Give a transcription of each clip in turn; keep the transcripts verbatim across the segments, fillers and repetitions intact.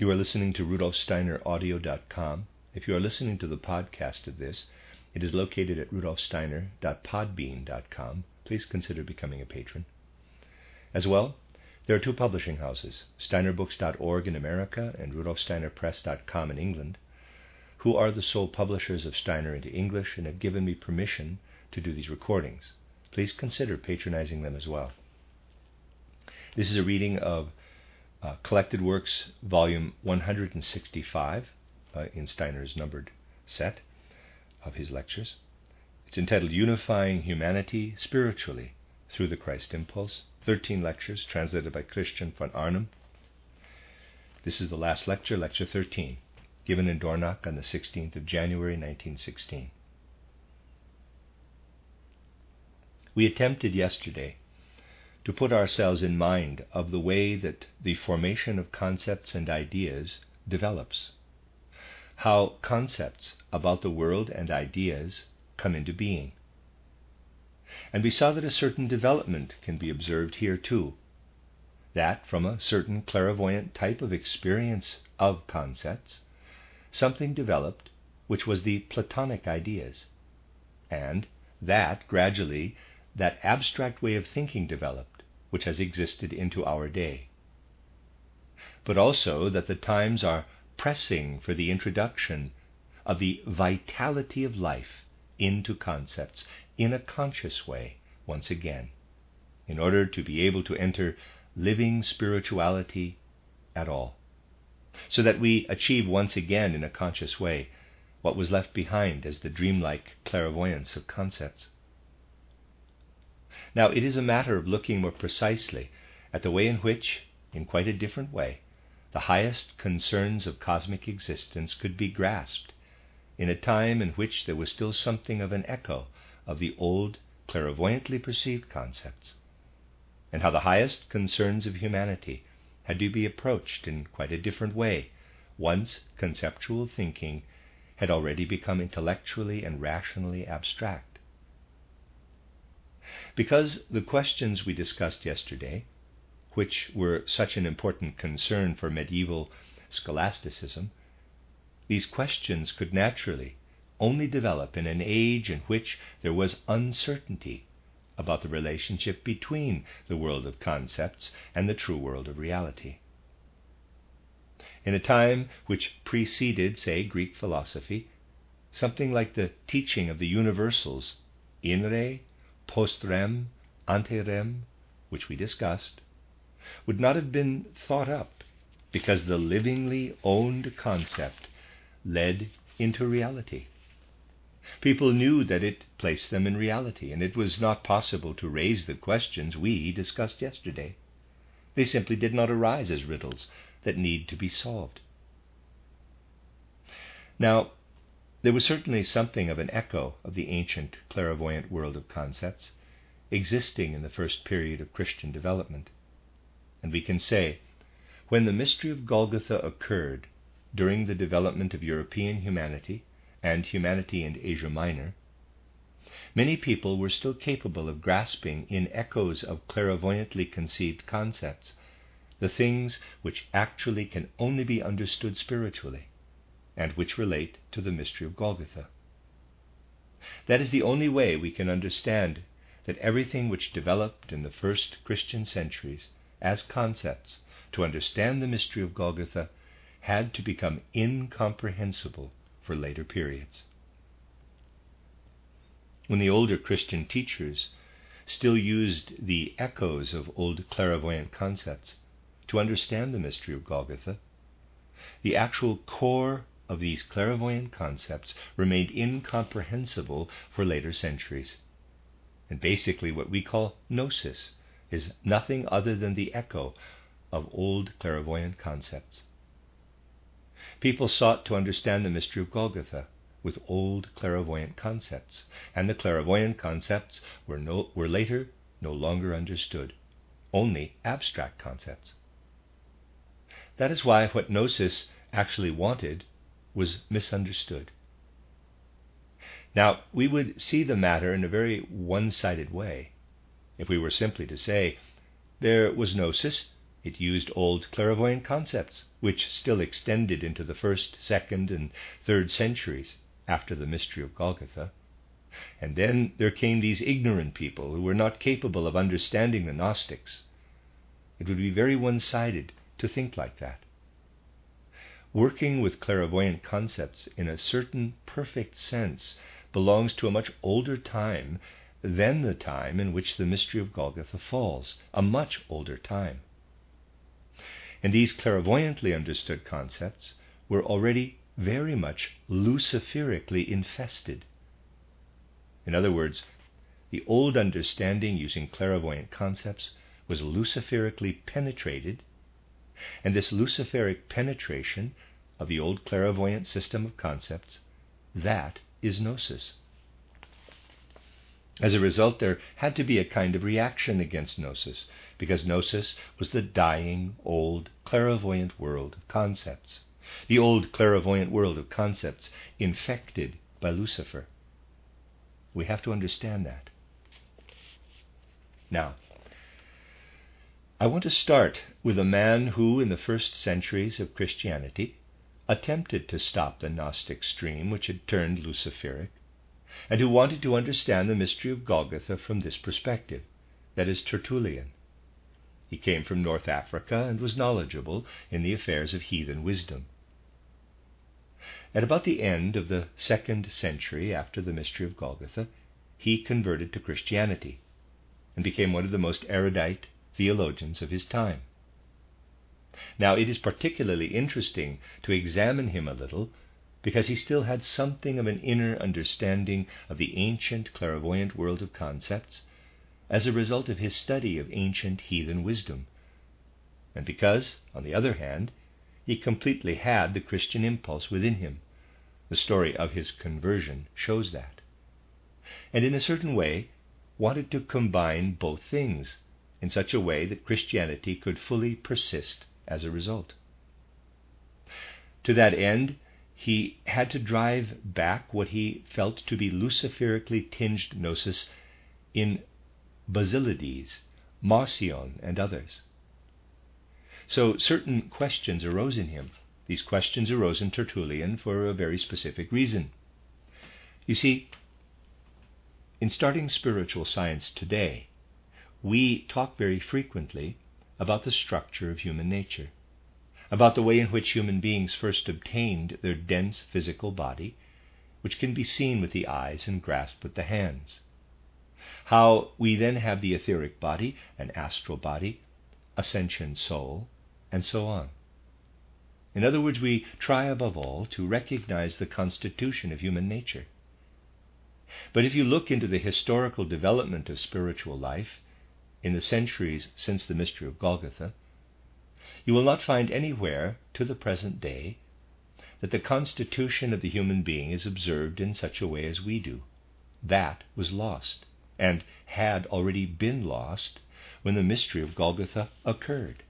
You are listening to Rudolf Steiner Audio dot com. If you are listening to the podcast of this, it is located at rudolf steiner dot podbean dot com. Please consider becoming a patron. As well, there are two publishing houses, steiner books dot org in America and rudolf steiner press dot com in England, who are the sole publishers of Steiner into English and have given me permission to do these recordings. Please consider patronizing them as well. This is a reading of uh, Collected Works, volume one hundred sixty-five, uh, in Steiner's numbered set of his lectures. It's entitled Unifying Humanity Spiritually Through the Christ Impulse. thirteen lectures translated by Christian von Arnim. This is the last lecture, lecture thirteen, given in Dornach on the sixteenth of January nineteen sixteen. We attempted yesterday to put ourselves in mind of the way that the formation of concepts and ideas develops, how concepts about the world and ideas come into being. And we saw that a certain development can be observed here too, that from a certain clairvoyant type of experience of concepts, something developed which was the Platonic ideas, and that gradually that abstract way of thinking developed, which has existed into our day. But also that the times are pressing for the introduction of the vitality of life into concepts in a conscious way once again, in order to be able to enter living spirituality at all, so that we achieve once again in a conscious way what was left behind as the dreamlike clairvoyance of concepts. Now, it is a matter of looking more precisely at the way in which, in quite a different way, the highest concerns of cosmic existence could be grasped in a time in which there was still something of an echo of the old clairvoyantly perceived concepts, and how the highest concerns of humanity had to be approached in quite a different way once conceptual thinking had already become intellectually and rationally abstract. Because the questions we discussed yesterday, which were such an important concern for medieval scholasticism, these questions could naturally only develop in an age in which there was uncertainty about the relationship between the world of concepts and the true world of reality. In a time which preceded, say, Greek philosophy, something like the teaching of the universals, in re, post rem, ante rem, which we discussed, would not have been thought up because the livingly owned concept led into reality. People knew that it placed them in reality, and it was not possible to raise the questions we discussed yesterday. They simply did not arise as riddles that need to be solved. Now, there was certainly something of an echo of the ancient clairvoyant world of concepts existing in the first period of Christian development. And we can say, when the mystery of Golgotha occurred during the development of European humanity and humanity in Asia Minor, many people were still capable of grasping in echoes of clairvoyantly conceived concepts the things which actually can only be understood spiritually, and which relate to the mystery of Golgotha. That is the only way we can understand that everything which developed in the first Christian centuries as concepts to understand the mystery of Golgotha had to become incomprehensible for later periods. When the older Christian teachers still used the echoes of old clairvoyant concepts to understand the mystery of Golgotha, the actual core of these clairvoyant concepts remained incomprehensible for later centuries. And basically what we call gnosis is nothing other than the echo of old clairvoyant concepts. People sought to understand the mystery of Golgotha with old clairvoyant concepts, and the clairvoyant concepts were, no, were later no longer understood, only abstract concepts. That is why what gnosis actually wanted was misunderstood. Now, we would see the matter in a very one-sided way if we were simply to say there was gnosis It used old clairvoyant concepts, which still extended into the first, second, and third centuries after the mystery of Golgotha. And then there came these ignorant people who were not capable of understanding the Gnostics. It would be very one-sided to think like that. Working with clairvoyant concepts in a certain perfect sense belongs to a much older time than the time in which the mystery of Golgotha falls, a much older time. And these clairvoyantly understood concepts were already very much luciferically infested. In other words, the old understanding using clairvoyant concepts was luciferically penetrated, and this luciferic penetration of the old clairvoyant system of concepts, that is gnosis. As a result, there had to be a kind of reaction against gnosis, because gnosis was the dying, old, clairvoyant world of concepts, the old clairvoyant world of concepts infected by Lucifer. We have to understand that. Now, I want to start with a man who, in the first centuries of Christianity, attempted to stop the Gnostic stream which had turned Luciferic, and who wanted to understand the mystery of Golgotha from this perspective, that is, Tertullian. He came from North Africa and was knowledgeable in the affairs of heathen wisdom. At about the end of the second century after the mystery of Golgotha, he converted to Christianity and became one of the most erudite theologians of his time. Now, it is particularly interesting to examine him a little because he still had something of an inner understanding of the ancient clairvoyant world of concepts as a result of his study of ancient heathen wisdom, and because, on the other hand, he completely had the Christian impulse within him. The story of his conversion shows that. And in a certain way, wanted to combine both things in such a way that Christianity could fully persist as a result. To that end, he had to drive back what he felt to be luciferically tinged gnosis in Basilides, Marcion, and others. So certain questions arose in him. These questions arose in Tertullian for a very specific reason. You see, in starting spiritual science today, we talk very frequently about the structure of human nature, about the way in which human beings first obtained their dense physical body, which can be seen with the eyes and grasped with the hands. How we then have the etheric body, an astral body, ascension soul, and so on. In other words, we try above all to recognize the constitution of human nature. But if you look into the historical development of spiritual life in the centuries since the mystery of Golgotha, you will not find anywhere to the present day that the constitution of the human being is observed in such a way as we do. That was lost, and had already been lost when the mystery of Golgotha occurred.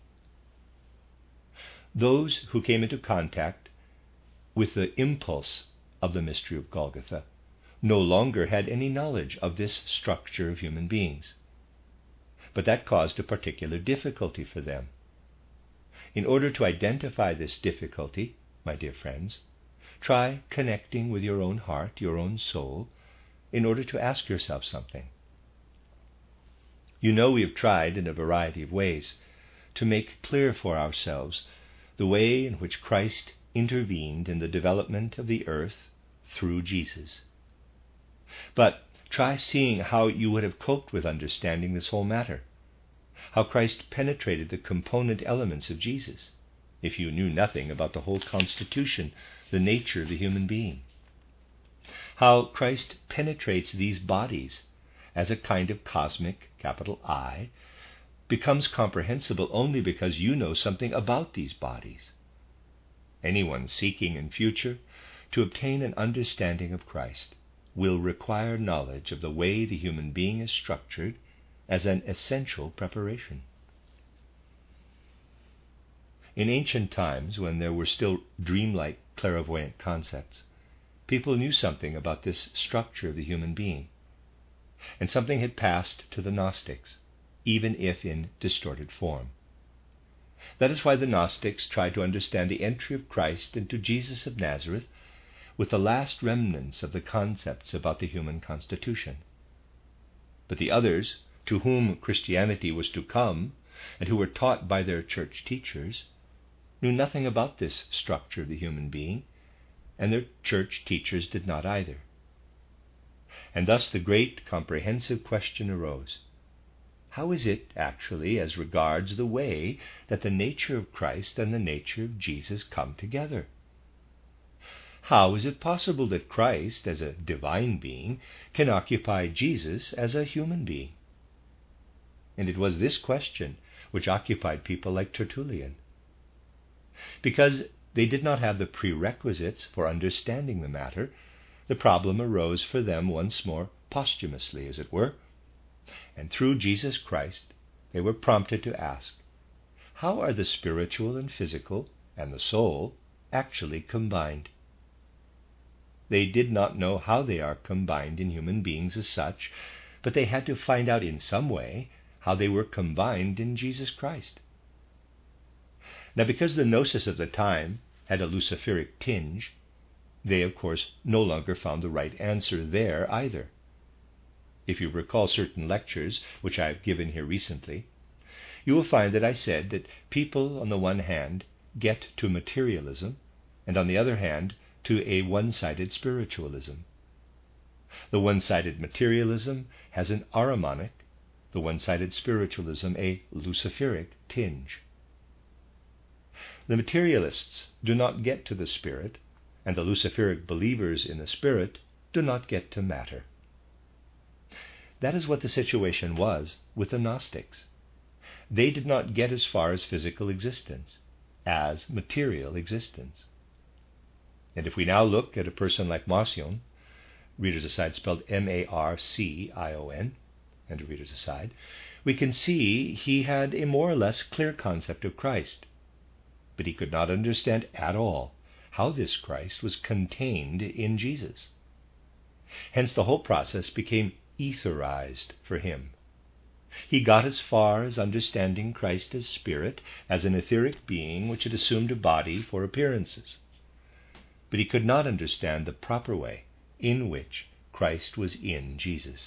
Those who came into contact with the impulse of the mystery of Golgotha no longer had any knowledge of this structure of human beings. But that caused a particular difficulty for them. In order to identify this difficulty, my dear friends, try connecting with your own heart, your own soul, in order to ask yourself something. You know we have tried in a variety of ways to make clear for ourselves the way in which Christ intervened in the development of the earth through Jesus. But try seeing how you would have coped with understanding this whole matter, how Christ penetrated the component elements of Jesus, if you knew nothing about the whole constitution, the nature of the human being. How Christ penetrates these bodies as a kind of cosmic, capital I, becomes comprehensible only because you know something about these bodies. Anyone seeking in future to obtain an understanding of Christ will require knowledge of the way the human being is structured as an essential preparation. In ancient times, when there were still dreamlike clairvoyant concepts, people knew something about this structure of the human being, and something had passed to the Gnostics, even if in distorted form. That is why the Gnostics tried to understand the entry of Christ into Jesus of Nazareth with the last remnants of the concepts about the human constitution. But the others, to whom Christianity was to come, and who were taught by their church teachers, knew nothing about this structure of the human being, and their church teachers did not either. And thus the great comprehensive question arose: how is it actually as regards the way that the nature of Christ and the nature of Jesus come together? How is it possible that Christ, as a divine being, can occupy Jesus as a human being? And it was this question which occupied people like Tertullian. Because they did not have the prerequisites for understanding the matter, the problem arose for them once more posthumously, as it were, and through Jesus Christ they were prompted to ask, how are the spiritual and physical and the soul actually combined? They did not know how they are combined in human beings as such, but they had to find out in some way how they were combined in Jesus Christ. Now, because the gnosis of the time had a Luciferic tinge, they, of course, no longer found the right answer there either. If you recall certain lectures which I have given here recently, you will find that I said that people, on the one hand, get to materialism, and on the other hand, to a one-sided spiritualism. The one-sided materialism has an Ahrimanic, the one-sided spiritualism a Luciferic tinge. The materialists do not get to the spirit, and the Luciferic believers in the spirit do not get to matter. That is what the situation was with the Gnostics. They did not get as far as physical existence, as material existence. And if we now look at a person like Marcion, readers aside spelled M A R C I O N, and a readers aside, we can see he had a more or less clear concept of Christ, but he could not understand at all how this Christ was contained in Jesus. Hence the whole process became etherized for him. He got as far as understanding Christ as spirit, as an etheric being which had assumed a body for appearances. But he could not understand the proper way in which Christ was in Jesus.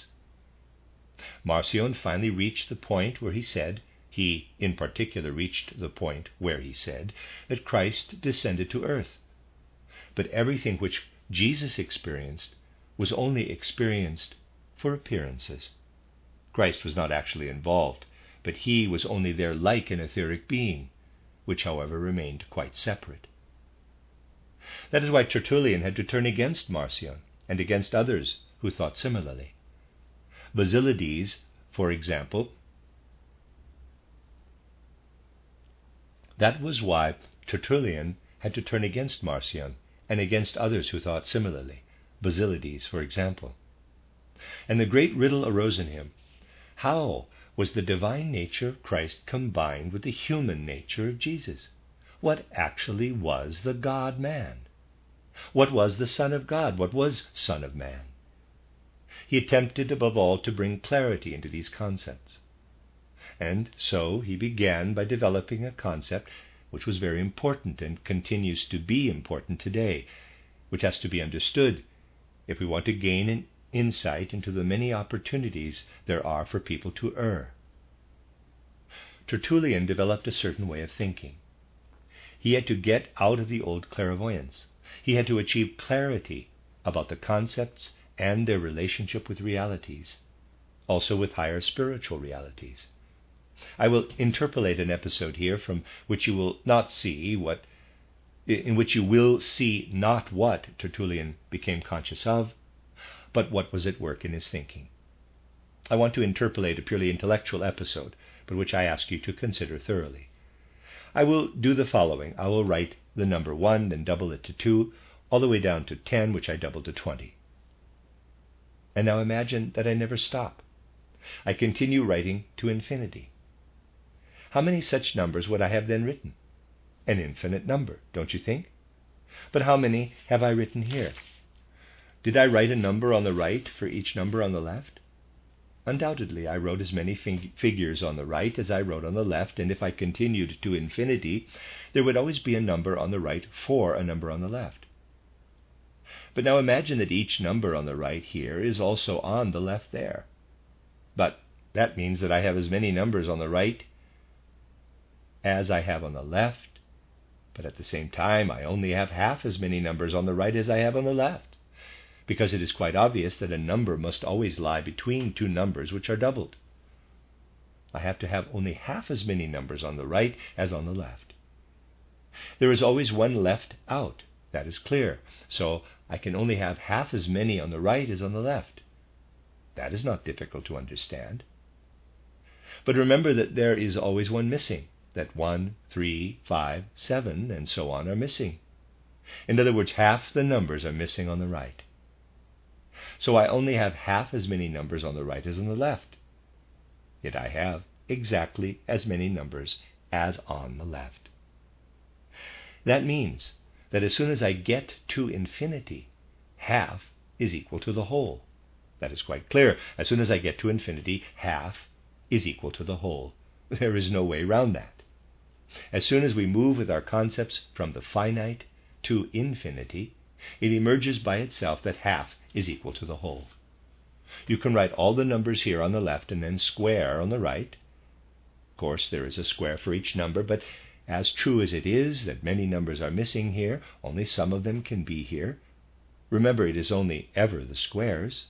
Marcion finally reached the point where he said, he in particular reached the point where he said, that Christ descended to earth. But everything which Jesus experienced was only experienced for appearances. Christ was not actually involved, but he was only there like an etheric being, which however remained quite separate. That is why Tertullian had to turn against Marcion and against others who thought similarly. Basilides, for example, that was why Tertullian had to turn against Marcion and against others who thought similarly. Basilides, for example. And the great riddle arose in him: how was the divine nature of Christ combined with the human nature of Jesus? What actually was the God-man? What was the Son of God? What was Son of Man? He attempted above all to bring clarity into these concepts. And so he began by developing a concept which was very important and continues to be important today, which has to be understood if we want to gain an insight into the many opportunities there are for people to err. Tertullian developed a certain way of thinking. He had to get out of the old clairvoyance. He had to achieve clarity about the concepts and their relationship with realities, also with higher spiritual realities. I will interpolate an episode here from which you will not see what, in which you will see not what Tertullian became conscious of, but what was at work in his thinking. I want to interpolate a purely intellectual episode, but which I ask you to consider thoroughly. I will do the following. I will write the number one, then double it to two, all the way down to ten, which I double to twenty. And now imagine that I never stop. I continue writing to infinity. How many such numbers would I have then written? An infinite number, don't you think? But how many have I written here? Did I write a number on the right for each number on the left? Undoubtedly, I wrote as many fig- figures on the right as I wrote on the left, and if I continued to infinity, there would always be a number on the right for a number on the left. But now imagine that each number on the right here is also on the left there. But that means that I have as many numbers on the right as I have on the left, but at the same time I only have half as many numbers on the right as I have on the left, because it is quite obvious that a number must always lie between two numbers which are doubled. I have to have only half as many numbers on the right as on the left. There is always one left out, that is clear, so I can only have half as many on the right as on the left. That is not difficult to understand. But remember that there is always one missing, that one, three, five, seven, and so on are missing. In other words, half the numbers are missing on the right. So I only have half as many numbers on the right as on the left. Yet I have exactly as many numbers as on the left. That means that as soon as I get to infinity, half is equal to the whole. That is quite clear. As soon as I get to infinity, half is equal to the whole. There is no way around that. As soon as we move with our concepts from the finite to infinity, it emerges by itself that half is equal to the whole. You can write all the numbers here on the left and then square on the right. Of course, there is a square for each number, but as true as it is that many numbers are missing here, only some of them can be here. Remember, it is only ever the squares.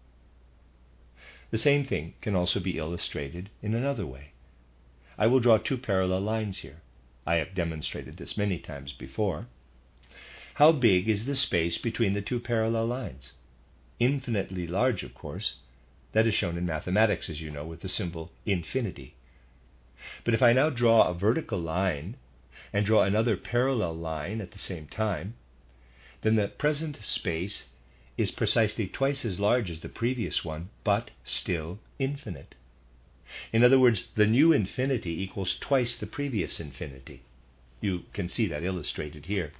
The same thing can also be illustrated in another way. I will draw two parallel lines here. I have demonstrated this many times before. How big is the space between the two parallel lines? Infinitely large, of course. That is shown in mathematics, as you know, with the symbol infinity. But if I now draw a vertical line and draw another parallel line at the same time, then the present space is precisely twice as large as the previous one, but still infinite. In other words, the new infinity equals twice the previous infinity. You can see that illustrated here.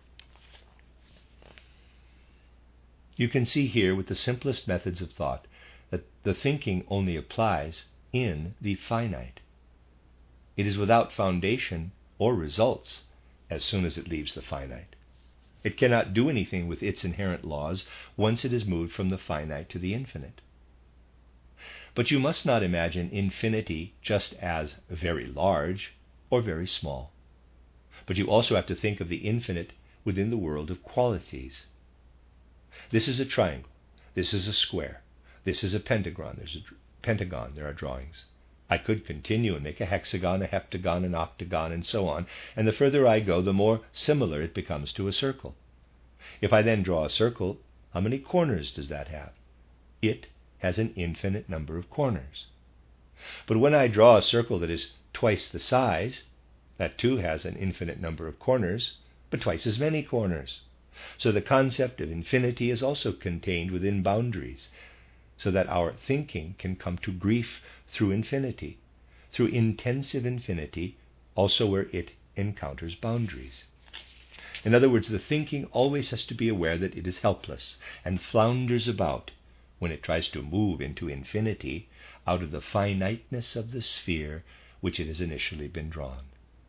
You can see here with the simplest methods of thought that the thinking only applies in the finite. It is without foundation or results as soon as it leaves the finite. It cannot do anything with its inherent laws once it is moved from the finite to the infinite. But you must not imagine infinity just as very large or very small. But you also have to think of the infinite within the world of qualities. This is a triangle. This is a square. This is a pentagon. There's a pentagon. There are drawings. I could continue and make a hexagon, a heptagon, an octagon, and so on, and the further I go, the more similar it becomes to a circle. If I then draw a circle, how many corners does that have? It has an infinite number of corners. But when I draw a circle that is twice the size, that too has an infinite number of corners, but twice as many corners. So the concept of infinity is also contained within boundaries, so that our thinking can come to grief through infinity, through intensive infinity, also where it encounters boundaries. In other words, the thinking always has to be aware that it is helpless and flounders about when it tries to move into infinity out of the finiteness of the sphere which it has initially been drawn.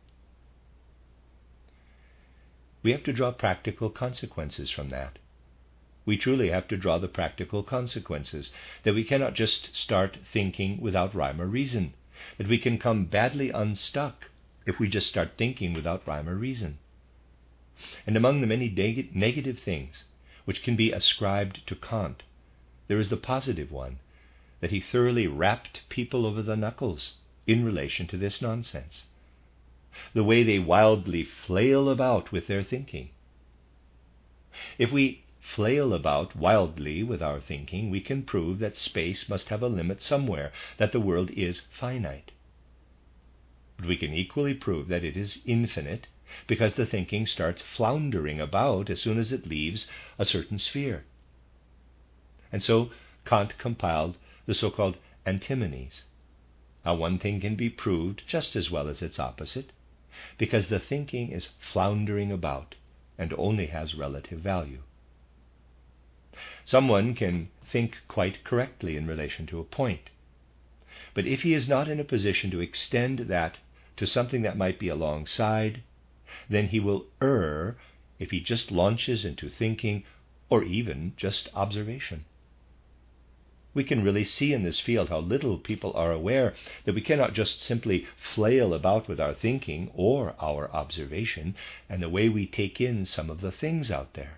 We have to draw practical consequences from that. We truly have to draw the practical consequences, that we cannot just start thinking without rhyme or reason, that we can come badly unstuck if we just start thinking without rhyme or reason. And among the many neg- negative things which can be ascribed to Kant, there is the positive one, that he thoroughly rapped people over the knuckles in relation to this nonsense. The way they wildly flail about with their thinking. If we flail about wildly with our thinking, we can prove that space must have a limit somewhere, that the world is finite. But we can equally prove that it is infinite, because the thinking starts floundering about as soon as it leaves a certain sphere. And so Kant compiled the so-called antinomies. How one thing can be proved just as well as its opposite, because the thinking is floundering about and only has relative value. Someone can think quite correctly in relation to a point, But if he is not in a position to extend that to something that might be alongside, then he will err if he just launches into thinking or even just observation. We can really see in this field how little people are aware that we cannot just simply flail about with our thinking or our observation and the way we take in some of the things out there.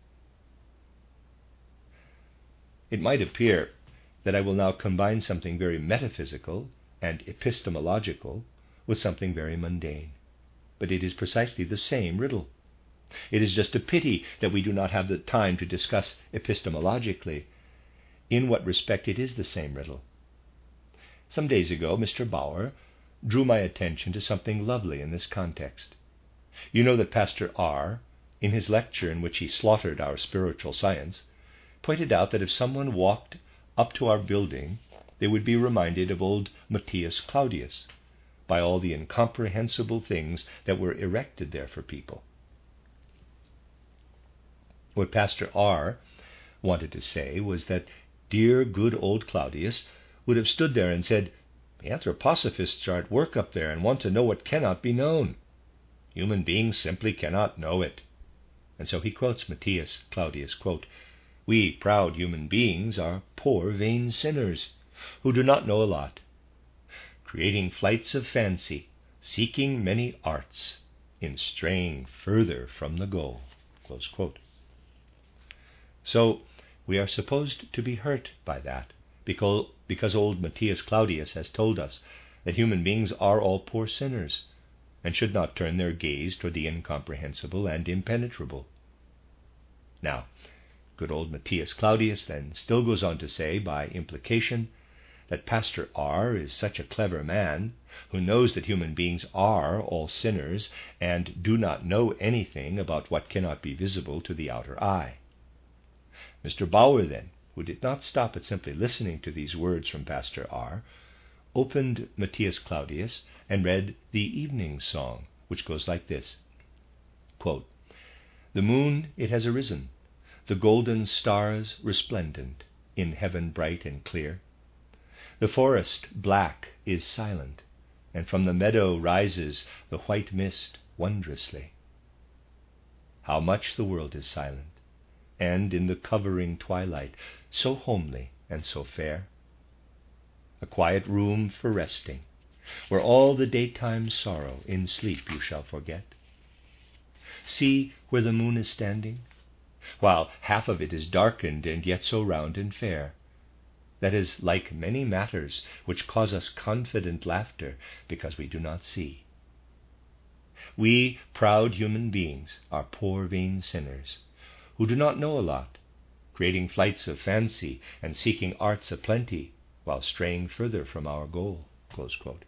It might appear that I will now combine something very metaphysical and epistemological with something very mundane, but it is precisely the same riddle. It is just a pity that we do not have the time to discuss epistemologically in what respect it is the same riddle. Some days ago, Mister Bauer drew my attention to something lovely in this context. You know that Pastor R., in his lecture in which he slaughtered our spiritual science, pointed out that if someone walked up to our building, they would be reminded of old Matthias Claudius by all the incomprehensible things that were erected there for people. What Pastor R. wanted to say was that dear, good old Claudius would have stood there and said, "The anthroposophists are at work up there and want to know what cannot be known. Human beings simply cannot know it." And so he quotes Matthias Claudius, quote, "We proud human beings are poor vain sinners who do not know a lot, creating flights of fancy, seeking many arts, in straying further from the goal." Close quote. So we are supposed to be hurt by that, because, because old Matthias Claudius has told us that human beings are all poor sinners and should not turn their gaze toward the incomprehensible and impenetrable. Now, good old Matthias Claudius then still goes on to say, by implication, that Pastor R. is such a clever man who knows that human beings are all sinners and do not know anything about what cannot be visible to the outer eye. Mister Bauer then, who did not stop at simply listening to these words from Pastor R., opened Matthias Claudius and read the evening song, which goes like this, quote, "The moon it has arisen, the golden stars resplendent, in heaven bright and clear. The forest black is silent, and from the meadow rises the white mist wondrously. How much the world is silent, and in the covering twilight, so homely and so fair. A quiet room for resting, where all the daytime sorrow in sleep you shall forget. See where the moon is standing, while half of it is darkened and yet so round and fair. That is like many matters which cause us confident laughter because we do not see. We proud human beings are poor vain sinners who do not know a lot, creating flights of fancy and seeking arts aplenty while straying further from our goal." Close quote.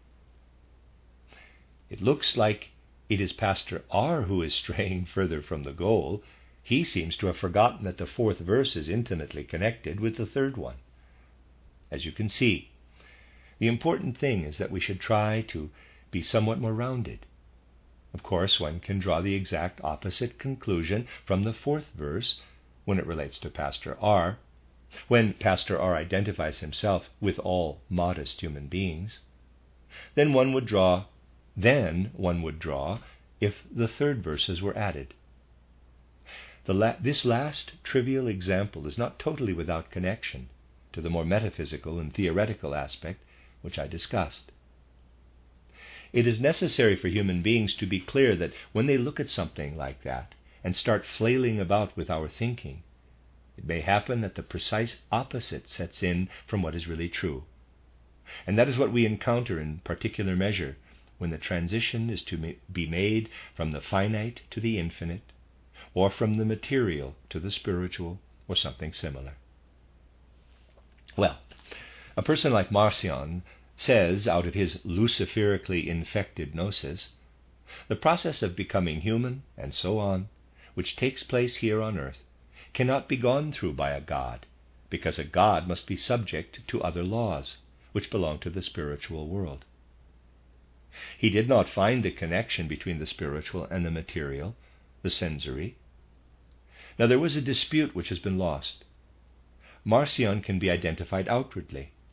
It looks like it is Pastor R. who is straying further from the goal. He seems to have forgotten that the fourth verse is intimately connected with the third one. As you can see, the important thing is that we should try to be somewhat more rounded. Of course, one can draw the exact opposite conclusion from the fourth verse when it relates to Pastor R, when Pastor R identifies himself with all modest human beings. Then one would draw, then one would draw if the third verses were added. The la- this last trivial example is not totally without connection to the more metaphysical and theoretical aspect which I discussed. It is necessary for human beings to be clear that when they look at something like that and start flailing about with our thinking, it may happen that the precise opposite sets in from what is really true. And that is what we encounter in particular measure when the transition is to be made from the finite to the infinite, or from the material to the spiritual, or something similar. Well, a person like Marcion says, out of his luciferically infected gnosis, the process of becoming human, and so on, which takes place here on earth, cannot be gone through by a god, because a god must be subject to other laws, which belong to the spiritual world. He did not find the connection between the spiritual and the material, the sensory. Now there was a dispute which has been lost. Marcion can be identified outwardly,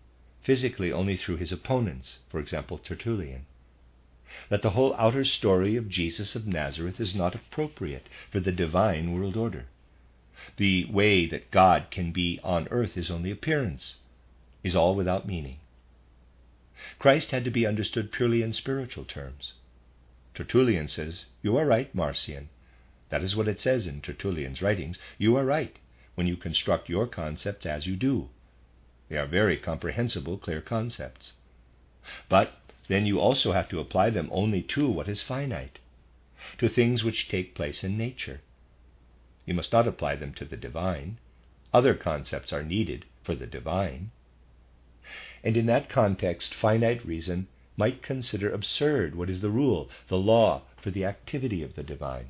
physically only through his opponents, for example, Tertullian. That the whole outer story of Jesus of Nazareth is not appropriate for the divine world order. The way that God can be on earth is only appearance, is all without meaning. Christ had to be understood purely in spiritual terms. Tertullian says, "You are right, Marcion." That is what it says in Tertullian's writings. You are right when you construct your concepts as you do. They are very comprehensible, clear concepts. But then you also have to apply them only to what is finite, to things which take place in nature. You must not apply them to the divine. Other concepts are needed for the divine. And in that context, finite reason might consider absurd what is the rule, the law for the activity of the divine.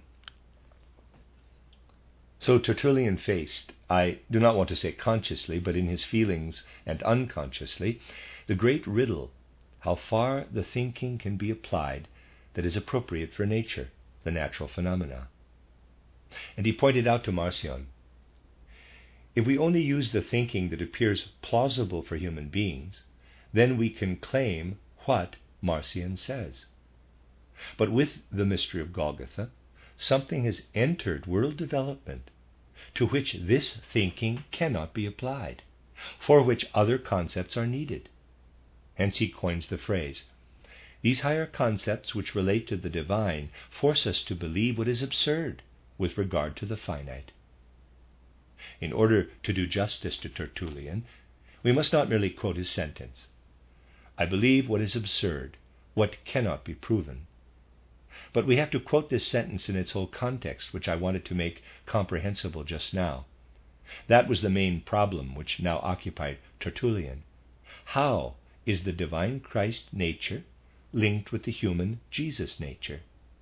So Tertullian faced, I do not want to say consciously, but in his feelings and unconsciously, the great riddle, how far the thinking can be applied that is appropriate for nature, the natural phenomena. And he pointed out to Marcion, if we only use the thinking that appears plausible for human beings, then we can claim what Marcion says. But with the mystery of Golgotha, something has entered world development to which this thinking cannot be applied, for which other concepts are needed. Hence he coins the phrase, these higher concepts which relate to the divine force us to believe what is absurd with regard to the finite. In order to do justice to Tertullian, we must not merely quote his sentence, I believe what is absurd, what cannot be proven. But we have to quote this sentence in its whole context, which I wanted to make comprehensible just now. That was the main problem which now occupied Tertullian. How is the divine Christ nature linked with the human Jesus nature?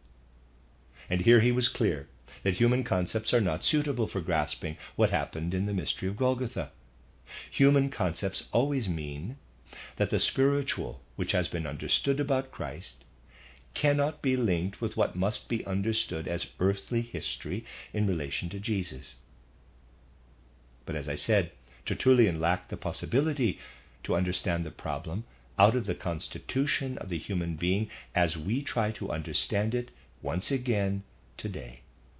And here he was clear that human concepts are not suitable for grasping what happened in the mystery of Golgotha. Human concepts always mean that the spiritual which has been understood about Christ cannot be linked with what must be understood as earthly history in relation to Jesus. But as I said, Tertullian lacked the possibility to understand the problem out of the constitution of the human being as we try to understand it once again today.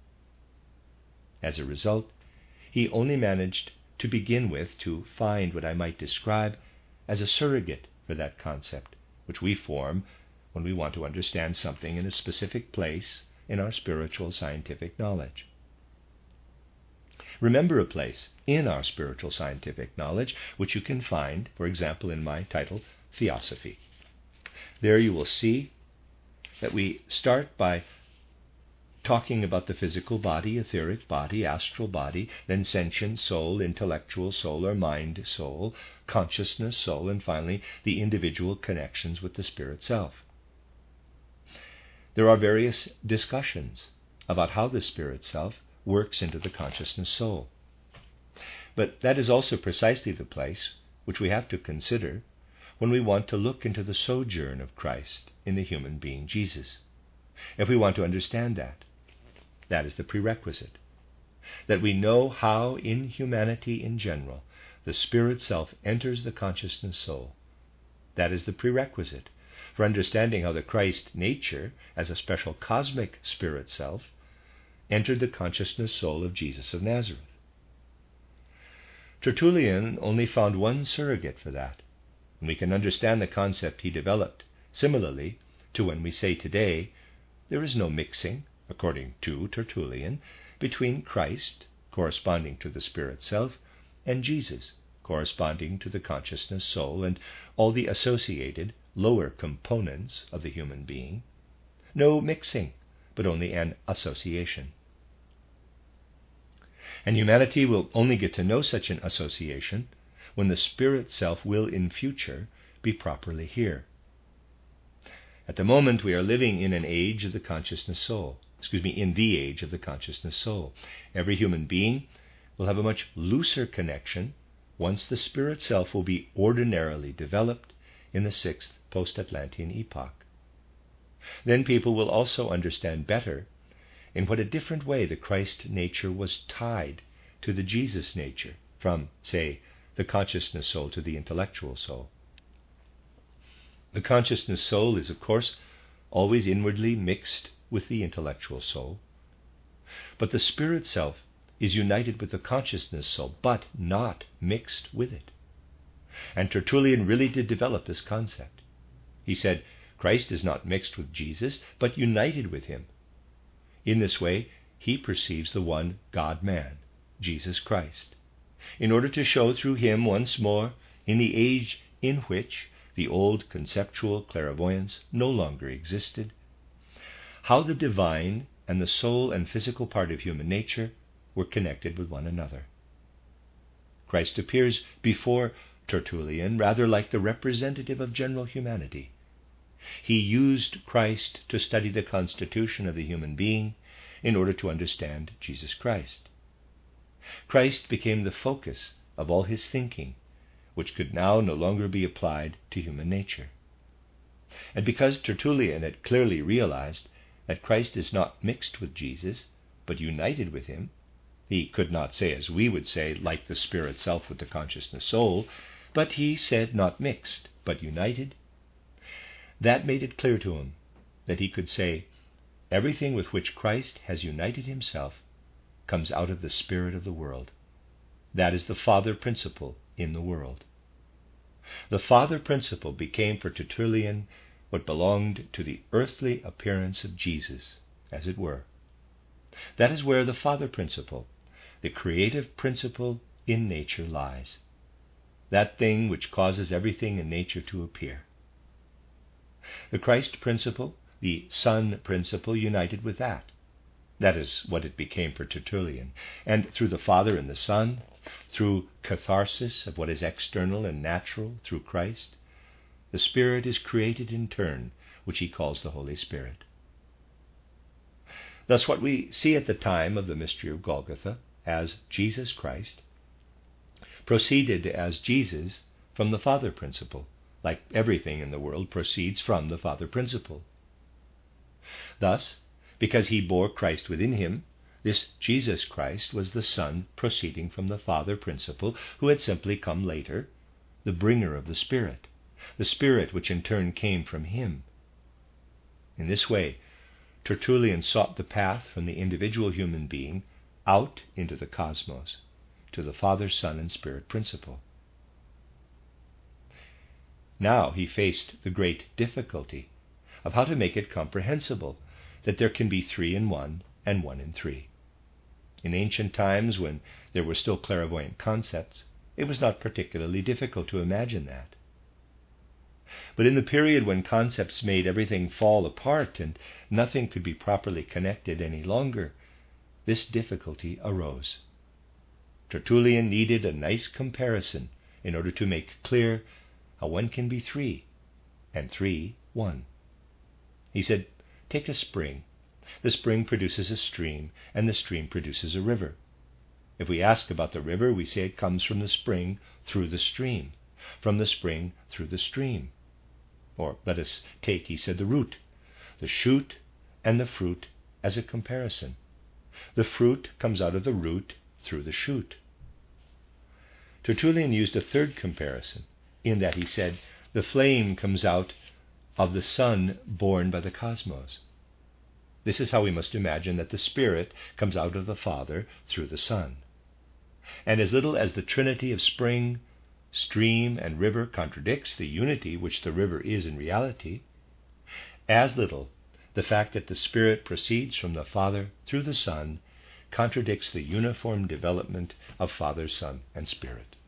As a result, he only managed to begin with to find what I might describe as a surrogate for that concept, which we form when we want to understand something in a specific place in our spiritual scientific knowledge. Remember a place in our spiritual scientific knowledge which you can find, for example, in my title, Theosophy. There you will see that we start by talking about the physical body, etheric body, astral body, then sentient soul, intellectual soul or mind soul, consciousness soul, and finally the individual connections with the spirit self. There are various discussions about how the spirit self works into the consciousness soul. But that is also precisely the place which we have to consider when we want to look into the sojourn of Christ in the human being Jesus. If we want to understand that, that is the prerequisite, that we know how in humanity in general the spirit self enters the consciousness soul. That is the prerequisite for understanding how the Christ nature, as a special cosmic spirit self, entered the consciousness soul of Jesus of Nazareth. Tertullian only found one surrogate for that, and we can understand the concept he developed similarly to when we say today, there is no mixing, according to Tertullian, between Christ, corresponding to the spirit self, and Jesus, corresponding to the consciousness soul and all the associated lower components of the human being. No mixing, but only an association. And humanity will only get to know such an association when the spirit self will in future be properly here. At the moment we are living in an age of the consciousness soul, excuse me, in the age of the consciousness soul. Every human being will have a much looser connection once the spirit self will be ordinarily developed in the sixth post-Atlantean epoch. Then people will also understand better in what a different way the Christ nature was tied to the Jesus nature, from, say, the consciousness soul to the intellectual soul. The consciousness soul is, of course, always inwardly mixed with the intellectual soul. But the spirit self is united with the consciousness soul, but not mixed with it. And Tertullian really did develop this concept. He said, Christ is not mixed with Jesus, but united with him. In this way, he perceives the one God-man, Jesus Christ, in order to show through him once more, in the age in which the old conceptual clairvoyance no longer existed, how the divine and the soul and physical part of human nature were connected with one another. Christ appears before Tertullian rather like the representative of general humanity. He used Christ to study the constitution of the human being in order to understand Jesus Christ. Christ became the focus of all his thinking, which could now no longer be applied to human nature. And because Tertullian had clearly realized that Christ is not mixed with Jesus, but united with him, he could not say, as we would say, like the spirit self with the consciousness soul, but he said not mixed, but united. That made it clear to him that he could say, everything with which Christ has united himself comes out of the spirit of the world. That is the Father principle in the world. The Father principle became for Tertullian what belonged to the earthly appearance of Jesus, as it were. That is where the Father principle, the creative principle in nature, lies. That thing which causes everything in nature to appear. The Christ principle, the Son principle, united with that. That is what it became for Tertullian. And through the Father and the Son, through catharsis of what is external and natural through Christ, the Spirit is created in turn, which he calls the Holy Spirit. Thus what we see at the time of the mystery of Golgotha as Jesus Christ proceeded as Jesus from the Father principle, like everything in the world proceeds from the Father principle. Thus, because he bore Christ within him, this Jesus Christ was the Son proceeding from the Father principle, who had simply come later, the bringer of the Spirit, the Spirit which in turn came from him. In this way, Tertullian sought the path from the individual human being out into the cosmos, to the Father, Son, and Spirit principle. Now he faced the great difficulty of how to make it comprehensible that there can be three in one and one in three. In ancient times, when there were still clairvoyant concepts, it was not particularly difficult to imagine that. But in the period when concepts made everything fall apart and nothing could be properly connected any longer, this difficulty arose. Tertullian needed a nice comparison in order to make clear how one can be three, and three one. He said, take a spring. The spring produces a stream, and the stream produces a river. If we ask about the river, we say it comes from the spring through the stream, from the spring through the stream. Or let us take, he said, the root, the shoot, and the fruit as a comparison. The fruit comes out of the root through the shoot. Tertullian used a third comparison, in that he said, the flame comes out of the sun born by the cosmos. This is how we must imagine that the Spirit comes out of the Father through the Son. And as little as the trinity of spring, stream, and river contradicts the unity which the river is in reality, as little the fact that the Spirit proceeds from the Father through the Son contradicts the uniform development of Father, Son, and Spirit.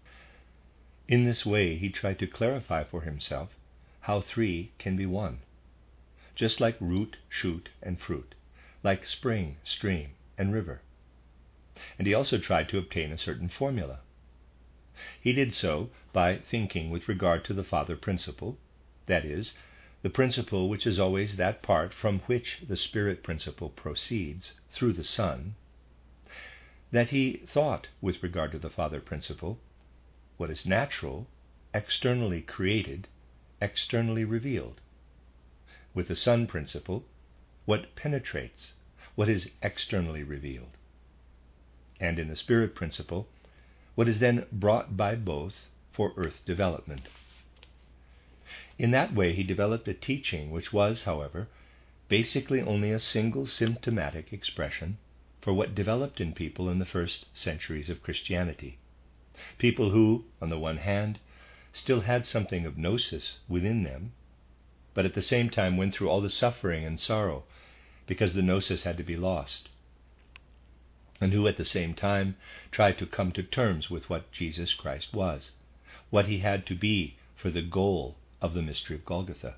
In this way, he tried to clarify for himself how three can be one, just like root, shoot, and fruit, like spring, stream, and river. And he also tried to obtain a certain formula. He did so by thinking with regard to the Father principle, that is, the principle which is always that part from which the Spirit principle proceeds through the Son, that he thought with regard to the Father principle, what is natural, externally created, externally revealed. With the Son principle, what penetrates, what is externally revealed. And in the Spirit principle, what is then brought by both for earth development. In that way, he developed a teaching which was, however, basically only a single symptomatic expression for what developed in people in the first centuries of Christianity. People who, on the one hand, still had something of gnosis within them, but at the same time went through all the suffering and sorrow because the gnosis had to be lost, and who at the same time tried to come to terms with what Jesus Christ was, what he had to be for the goal of the mystery of Golgotha.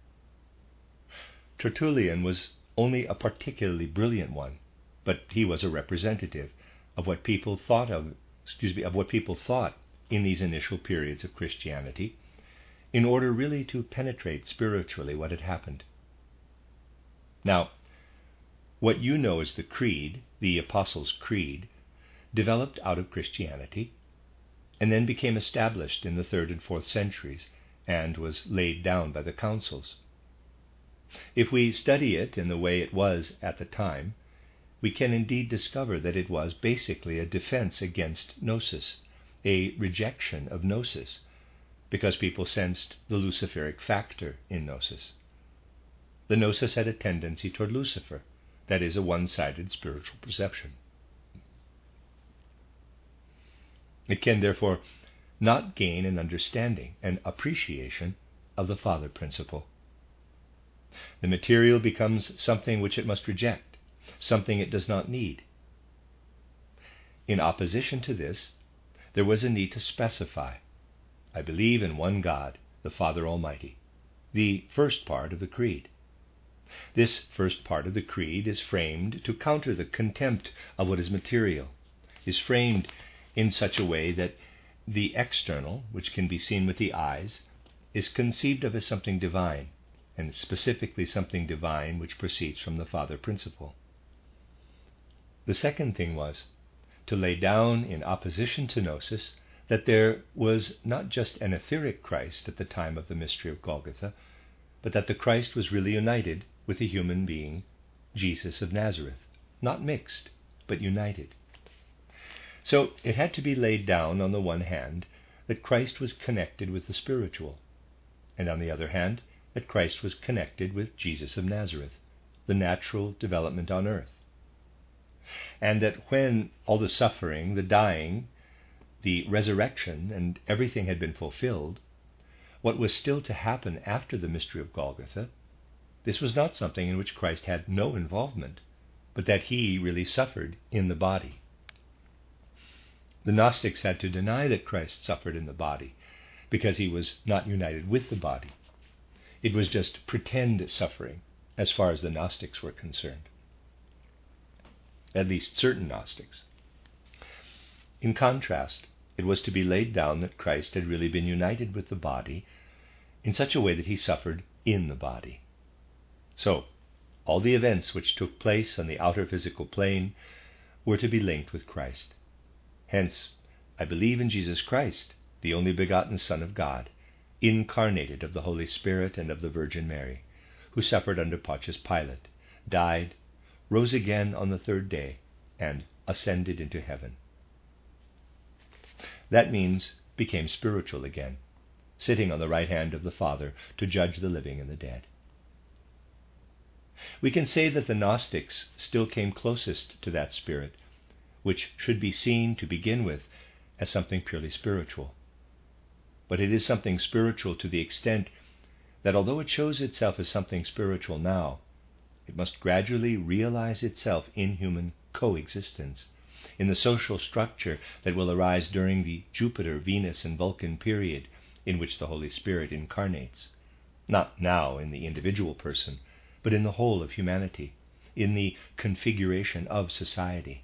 Tertullian was only a particularly brilliant one, but he was a representative of what people thought of, excuse me, of what people thought in these initial periods of Christianity, in order really to penetrate spiritually what had happened. Now, what you know as the Creed, the Apostles' Creed, developed out of Christianity, and then became established in the third and fourth centuries, and was laid down by the councils. If we study it in the way it was at the time, we can indeed discover that it was basically a defense against gnosis, a rejection of gnosis, because people sensed the Luciferic factor in gnosis. The gnosis had a tendency toward Lucifer, that is, a one-sided spiritual perception. It can therefore not gain an understanding, an appreciation of the Father principle. The material becomes something which it must reject, something it does not need. In opposition to this, there was a need to specify, I believe in one God, the Father Almighty, the first part of the Creed. This first part of the Creed is framed to counter the contempt of what is material, is framed in such a way that the external, which can be seen with the eyes, is conceived of as something divine, and specifically something divine which proceeds from the Father principle. The second thing was to lay down in opposition to gnosis that there was not just an etheric Christ at the time of the mystery of Golgotha, but that the Christ was really united with a human being, Jesus of Nazareth, not mixed, but united. So it had to be laid down, on the one hand, that Christ was connected with the spiritual, and on the other hand, that Christ was connected with Jesus of Nazareth, the natural development on earth. And that when all the suffering, the dying, the resurrection, and everything had been fulfilled, what was still to happen after the mystery of Golgotha, this was not something in which Christ had no involvement, but that he really suffered in the body. The Gnostics had to deny that Christ suffered in the body, because he was not united with the body. It was just pretend suffering, as far as the Gnostics were concerned. At least certain Gnostics. In contrast, it was to be laid down that Christ had really been united with the body in such a way that he suffered in the body. So, all the events which took place on the outer physical plane were to be linked with Christ. Hence, I believe in Jesus Christ, the only begotten Son of God, incarnated of the Holy Spirit and of the Virgin Mary, who suffered under Pontius Pilate, died, rose again on the third day, and ascended into heaven. That means became spiritual again, sitting on the right hand of the Father to judge the living and the dead. We can say that the Gnostics still came closest to that spirit, which should be seen to begin with as something purely spiritual. But it is something spiritual to the extent that although it shows itself as something spiritual now, it must gradually realize itself in human coexistence, in the social structure that will arise during the Jupiter, Venus, and Vulcan period in which the Holy Spirit incarnates, not now in the individual person, but in the whole of humanity, in the configuration of society.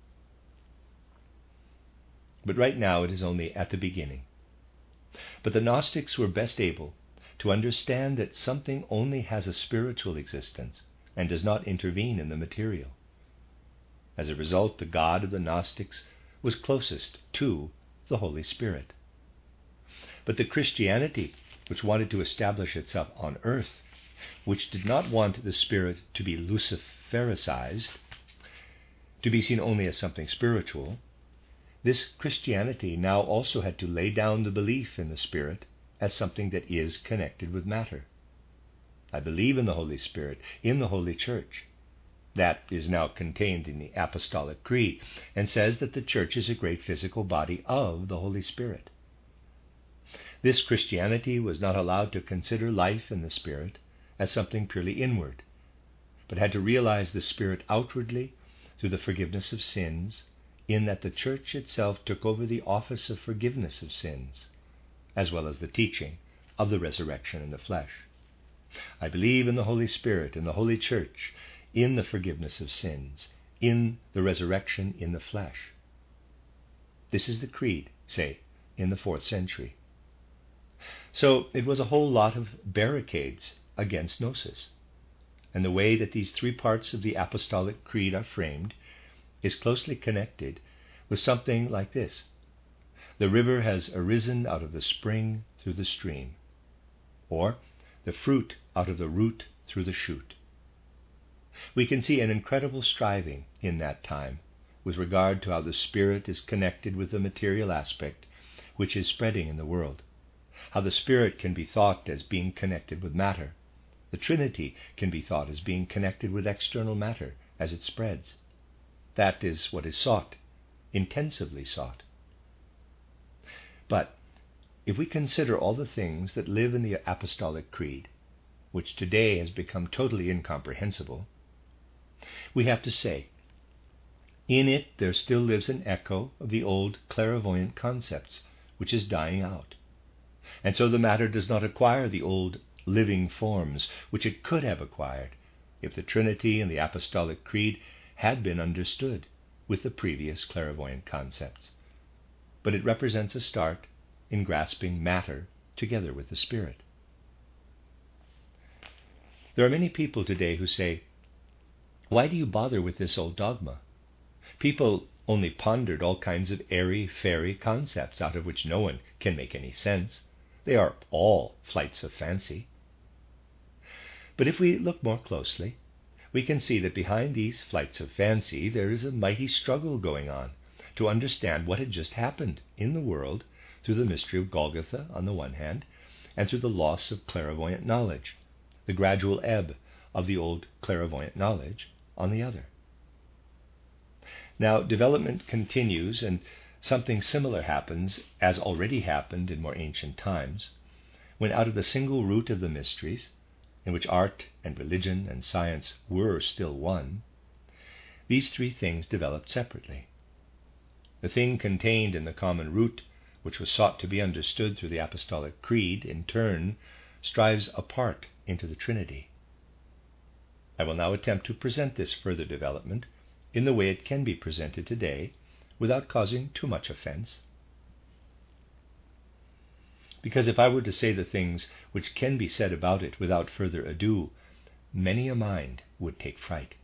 But right now it is only at the beginning. But the Gnostics were best able to understand that something only has a spiritual existence and does not intervene in the material. As a result, the God of the Gnostics was closest to the Holy Spirit. But the Christianity, which wanted to establish itself on earth, which did not want the Spirit to be Lucifericized, to be seen only as something spiritual, this Christianity now also had to lay down the belief in the Spirit as something that is connected with matter. I believe in the Holy Spirit, in the Holy Church. That is now contained in the Apostolic Creed, and says that the Church is a great physical body of the Holy Spirit. This Christianity was not allowed to consider life in the Spirit as something purely inward, but had to realize the Spirit outwardly through the forgiveness of sins, in that the Church itself took over the office of forgiveness of sins, as well as the teaching of the resurrection in the flesh. I believe in the Holy Spirit, in the Holy Church, in the forgiveness of sins, in the resurrection in the flesh. This is the creed, say, in the fourth century. So it was a whole lot of barricades against gnosis. And the way that these three parts of the Apostolic Creed are framed is closely connected with something like this. The river has arisen out of the spring through the stream, or the fruit out of the root through the shoot. We can see an incredible striving in that time with regard to how the Spirit is connected with the material aspect which is spreading in the world, how the Spirit can be thought as being connected with matter. The Trinity can be thought as being connected with external matter as it spreads. That is what is sought, intensively sought. But if we consider all the things that live in the Apostolic Creed, which today has become totally incomprehensible, we have to say, in it there still lives an echo of the old clairvoyant concepts, which is dying out. And so the matter does not acquire the old living forms which it could have acquired if the Trinity and the Apostolic Creed had been understood with the previous clairvoyant concepts. But it represents a start in grasping matter together with the Spirit. There are many people today who say, "Why do you bother with this old dogma? People only pondered all kinds of airy, fairy concepts out of which no one can make any sense. They are all flights of fancy." But if we look more closely, we can see that behind these flights of fancy there is a mighty struggle going on to understand what had just happened in the world through the mystery of Golgotha on the one hand, and through the loss of clairvoyant knowledge, the gradual ebb of the old clairvoyant knowledge on the other. Now, development continues, and something similar happens, as already happened in more ancient times, when out of the single root of the mysteries, in which art and religion and science were still one, these three things developed separately. The thing contained in the common root, which was sought to be understood through the Apostolic Creed, in turn strives apart into the Trinity. I will now attempt to present this further development in the way it can be presented today without causing too much offense. Because if I were to say the things which can be said about it without further ado, many a mind would take fright.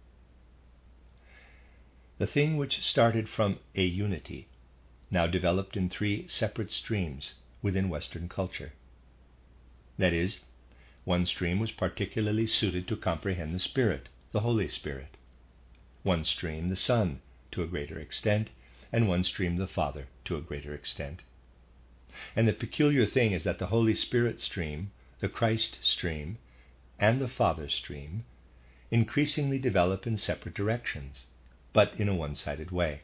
The thing which started from a unity now developed in three separate streams within Western culture. That is, one stream was particularly suited to comprehend the Spirit, the Holy Spirit. One stream the Son to a greater extent, and one stream the Father to a greater extent. And the peculiar thing is that the Holy Spirit stream, the Christ stream, and the Father stream increasingly develop in separate directions, but in a one-sided way.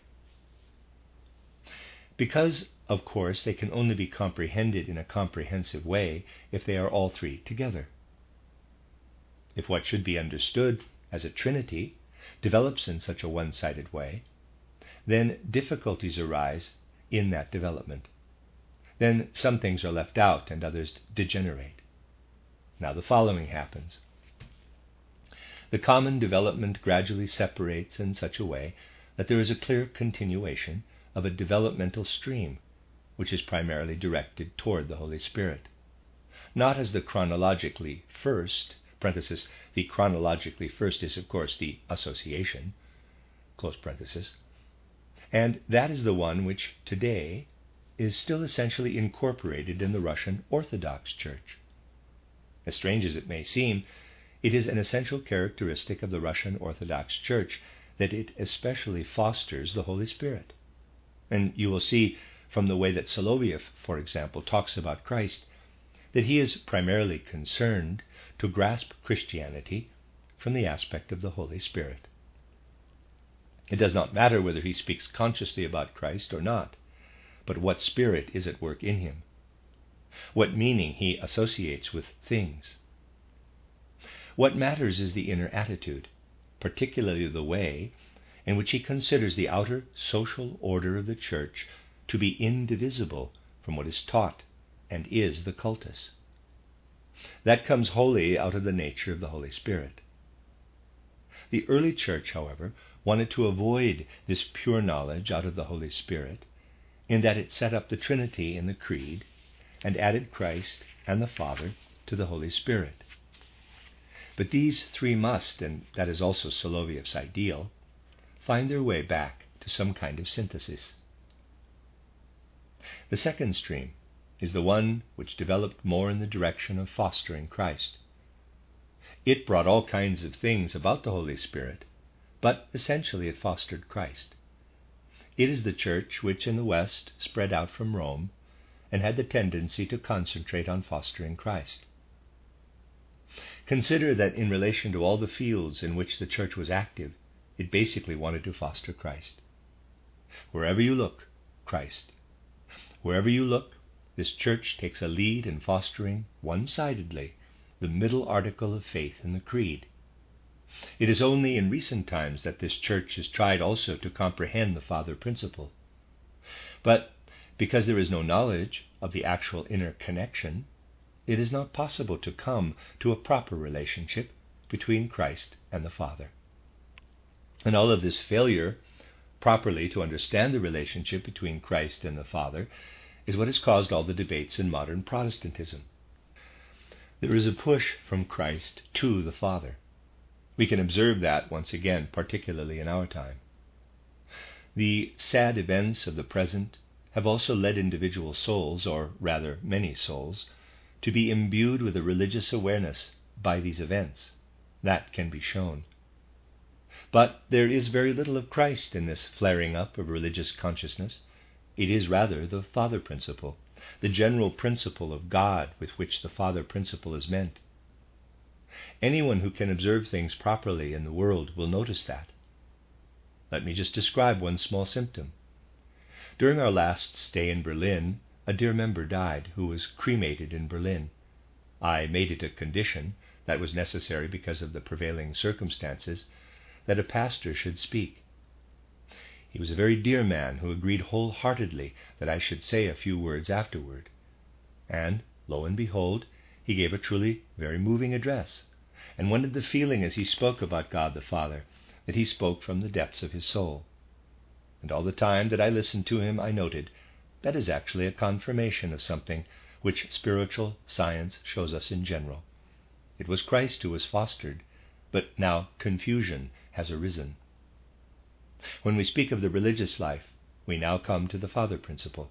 Because, of course, they can only be comprehended in a comprehensive way if they are all three together. If what should be understood as a trinity develops in such a one-sided way, then difficulties arise in that development. Then some things are left out and others degenerate. Now the following happens. The common development gradually separates in such a way that there is a clear continuation of a developmental stream which is primarily directed toward the Holy Spirit. Not as the chronologically first, parenthesis, the chronologically first is of course the association, close parenthesis, and that is the one which today is still essentially incorporated in the Russian Orthodox Church. As strange as it may seem, it is an essential characteristic of the Russian Orthodox Church that it especially fosters the Holy Spirit. And you will see from the way that Soloviev, for example, talks about Christ, that he is primarily concerned to grasp Christianity from the aspect of the Holy Spirit. It does not matter whether he speaks consciously about Christ or not, but what spirit is at work in him, what meaning he associates with things. What matters is the inner attitude, particularly the way in which he considers the outer social order of the Church to be indivisible from what is taught and is the cultus. That comes wholly out of the nature of the Holy Spirit. The early Church, however, wanted to avoid this pure knowledge out of the Holy Spirit, in that it set up the Trinity in the Creed and added Christ and the Father to the Holy Spirit. But these three must, and that is also Soloviev's ideal, find their way back to some kind of synthesis. The second stream is the one which developed more in the direction of fostering Christ. It brought all kinds of things about the Holy Spirit, but essentially it fostered Christ. It is the Church which in the West spread out from Rome and had the tendency to concentrate on fostering Christ. Consider that in relation to all the fields in which the Church was active, it basically wanted to foster Christ. Wherever you look, Christ. Wherever you look, this Church takes a lead in fostering, one-sidedly, the middle article of faith in the Creed. It is only in recent times that this Church has tried also to comprehend the Father principle. But because there is no knowledge of the actual inner connection, it is not possible to come to a proper relationship between Christ and the Father. And all of this failure properly to understand the relationship between Christ and the Father is what has caused all the debates in modern Protestantism. There is a push from Christ to the Father. We can observe that once again, particularly in our time. The sad events of the present have also led individual souls, or rather many souls, to be imbued with a religious awareness by these events. That can be shown. But there is very little of Christ in this flaring up of religious consciousness. It is rather the Father principle, the general principle of God with which the Father principle is meant. Anyone who can observe things properly in the world will notice that. Let me just describe one small symptom. During our last stay in Berlin, a dear member died who was cremated in Berlin. I made it a condition that was necessary because of the prevailing circumstances that a pastor should speak. He was a very dear man who agreed wholeheartedly that I should say a few words afterward. And, lo and behold, he gave a truly very moving address, and one had the feeling as he spoke about God the Father that he spoke from the depths of his soul. And all the time that I listened to him, I noted that is actually a confirmation of something which spiritual science shows us in general. It was Christ who was fostered, but now confusion has arisen. When we speak of the religious life, we now come to the Father principle.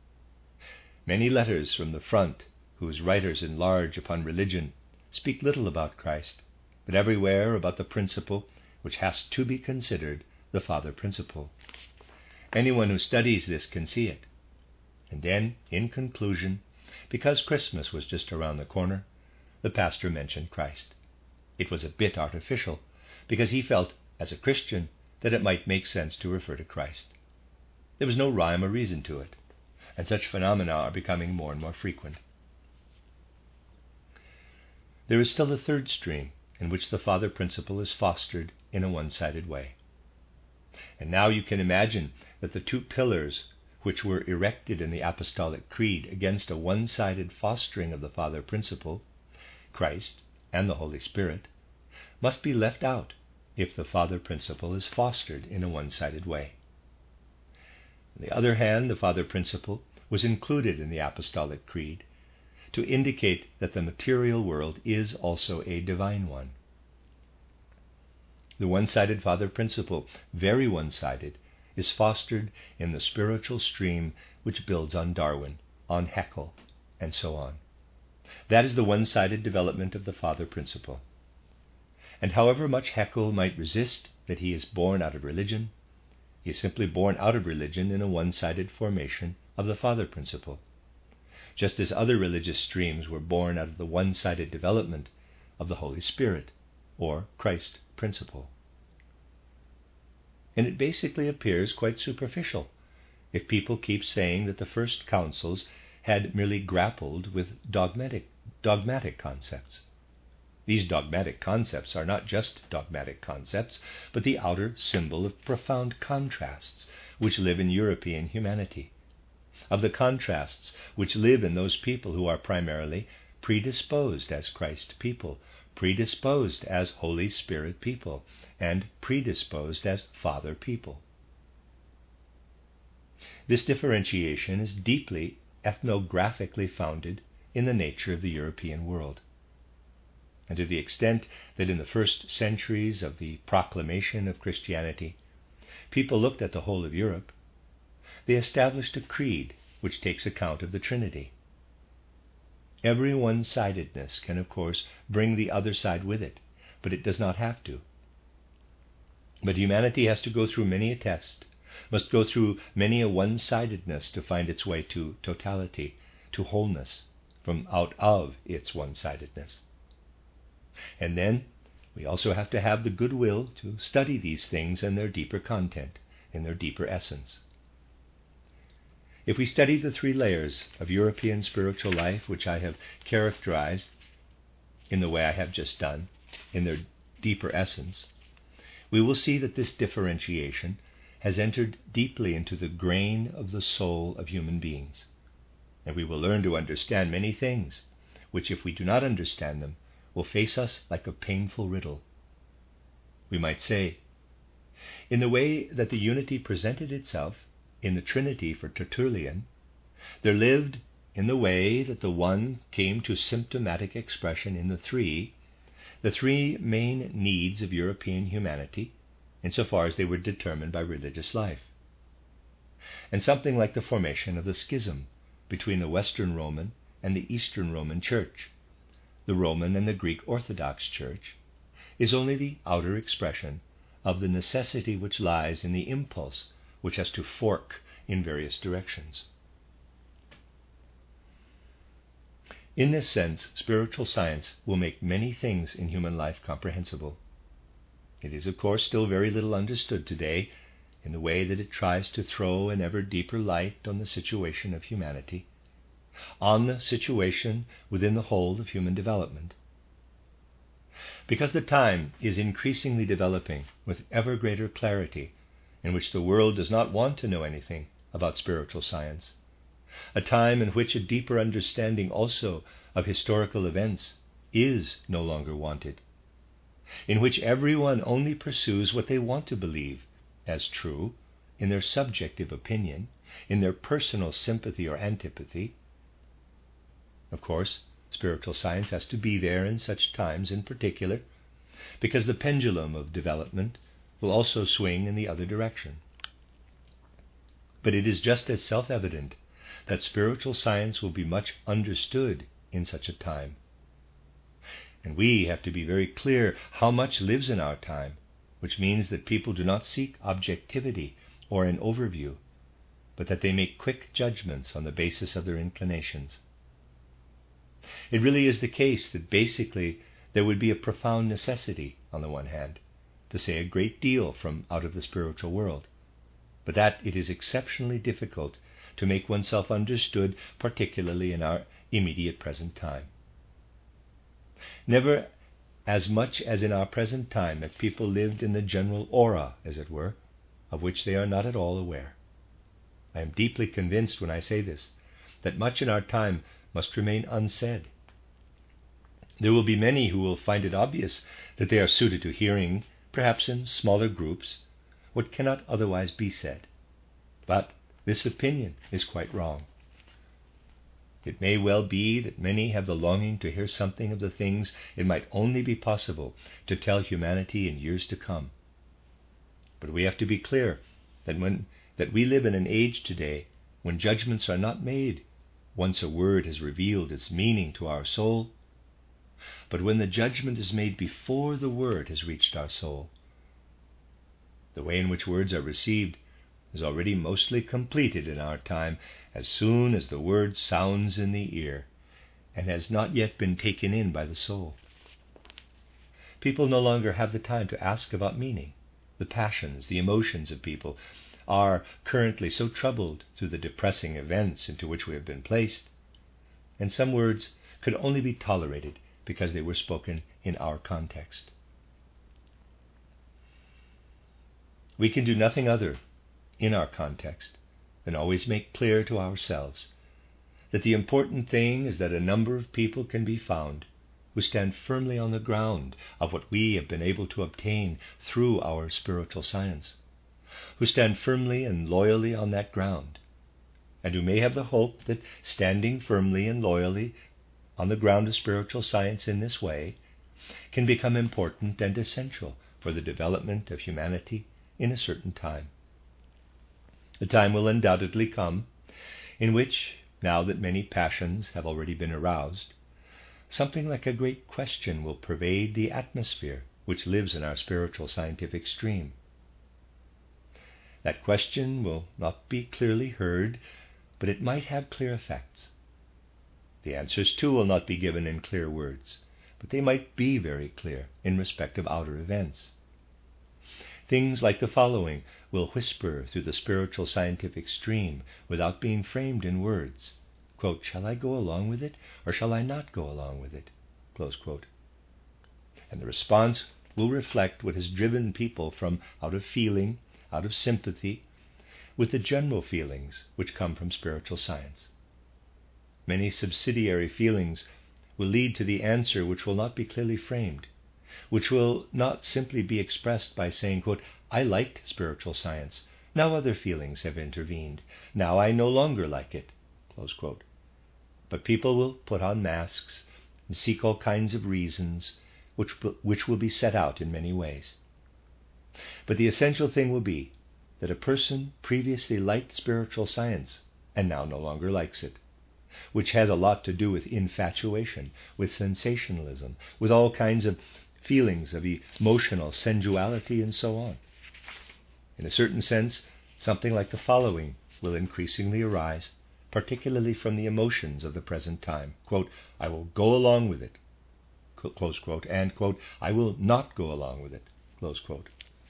Many letters from the front, whose writers enlarge upon religion, speak little about Christ, but everywhere about the principle which has to be considered the Father principle. Anyone who studies this can see it. And then, in conclusion, because Christmas was just around the corner, the pastor mentioned Christ. It was a bit artificial, because he felt, as a Christian, that it might make sense to refer to Christ. There was no rhyme or reason to it, and such phenomena are becoming more and more frequent. There is still a third stream in which the Father principle is fostered in a one-sided way. And now you can imagine that the two pillars which were erected in the Apostolic Creed against a one-sided fostering of the Father principle, Christ and the Holy Spirit, must be left out if the Father principle is fostered in a one-sided way. On the other hand, the Father principle was included in the Apostolic Creed to indicate that the material world is also a divine one. The one-sided Father principle, very one-sided, is fostered in the spiritual stream which builds on Darwin, on Haeckel, and so on. That is the one-sided development of the Father principle. And however much Haeckel might resist that he is born out of religion, he is simply born out of religion in a one-sided formation of the Father principle. just as other religious streams were born out of the one-sided development of the Holy Spirit, or Christ principle. And it basically appears quite superficial if people keep saying that the first councils had merely grappled with dogmatic, dogmatic concepts. These dogmatic concepts are not just dogmatic concepts, but the outer symbol of profound contrasts which live in European humanity, of the contrasts which live in those people who are primarily predisposed as Christ people, predisposed as Holy Spirit people, and predisposed as Father people. This differentiation is deeply ethnographically founded in the nature of the European world. And to the extent that in the first centuries of the proclamation of Christianity, people looked at the whole of Europe, they established a creed which takes account of the Trinity. Every one-sidedness can, of course, bring the other side with it, but it does not have to. But humanity has to go through many a test, must go through many a one-sidedness to find its way to totality, to wholeness, from out of its one-sidedness. And then we also have to have the goodwill to study these things in their deeper content, in their deeper essence. If we study the three layers of European spiritual life, which I have characterized in the way I have just done, in their deeper essence, we will see that this differentiation has entered deeply into the grain of the soul of human beings. And we will learn to understand many things, which, if we do not understand them, will face us like a painful riddle. We might say, in the way that the unity presented itself in the Trinity for Tertullian, there lived, in the way that the one came to symptomatic expression in the three, the three main needs of European humanity, insofar as they were determined by religious life. And something like the formation of the schism between the Western Roman and the Eastern Roman Church, the Roman and the Greek Orthodox Church, is only the outer expression of the necessity which lies in the impulse which has to fork in various directions. In this sense, spiritual science will make many things in human life comprehensible. It is, of course, still very little understood today in the way that it tries to throw an ever deeper light on the situation of humanity, on the situation within the whole of human development. Because the time is increasingly developing with ever greater clarity, in which the world does not want to know anything about spiritual science, a time in which a deeper understanding also of historical events is no longer wanted, in which everyone only pursues what they want to believe as true in their subjective opinion, in their personal sympathy or antipathy. Of course, spiritual science has to be there in such times in particular, because the pendulum of development will also swing in the other direction. But it is just as self-evident that spiritual science will be much understood in such a time. And we have to be very clear how much lives in our time, which means that people do not seek objectivity or an overview, but that they make quick judgments on the basis of their inclinations. It really is the case that basically there would be a profound necessity, on the one hand, to say a great deal from out of the spiritual world, but that it is exceptionally difficult to make oneself understood, particularly in our immediate present time. Never as much as in our present time have people lived in the general aura, as it were, of which they are not at all aware. I am deeply convinced when I say this, that much in our time must remain unsaid. There will be many who will find it obvious that they are suited to hearing, perhaps in smaller groups, what cannot otherwise be said. But this opinion is quite wrong. It may well be that many have the longing to hear something of the things it might only be possible to tell humanity in years to come. But we have to be clear that when that we live in an age today when judgments are not made once a word has revealed its meaning to our soul, but when the judgment is made before the word has reached our soul. The way in which words are received is already mostly completed in our time as soon as the word sounds in the ear, and has not yet been taken in by the soul. People no longer have the time to ask about meaning. The passions, the emotions of people are currently so troubled through the depressing events into which we have been placed, and some words could only be tolerated because they were spoken in our context. We can do nothing other in our context than always make clear to ourselves that the important thing is that a number of people can be found who stand firmly on the ground of what we have been able to obtain through our spiritual science, who stand firmly and loyally on that ground, and who may have the hope that standing firmly and loyally on the ground of spiritual science in this way can become important and essential for the development of humanity in a certain time. The time will undoubtedly come in which, now that many passions have already been aroused, something like a great question will pervade the atmosphere which lives in our spiritual scientific stream. That question will not be clearly heard, but it might have clear effects. The answers, too, will not be given in clear words, but they might be very clear in respect of outer events. Things like the following will whisper through the spiritual scientific stream without being framed in words. Quote, "Shall I go along with it, or shall I not go along with it?" Close quote. And the response will reflect what has driven people from out of feeling, out of sympathy, with the general feelings which come from spiritual science. Many subsidiary feelings will lead to the answer which will not be clearly framed, which will not simply be expressed by saying, quote, "I liked spiritual science. Now other feelings have intervened. Now I no longer like it." Close quote. But people will put on masks and seek all kinds of reasons, which, which will be set out in many ways. But the essential thing will be that a person previously liked spiritual science and now no longer likes it, which has a lot to do with infatuation, with sensationalism, with all kinds of feelings of emotional sensuality and so on. In a certain sense, something like the following will increasingly arise, particularly from the emotions of the present time. Quote, "I will go along with it," close quote, and, quote, "I will not go along with it," close quote.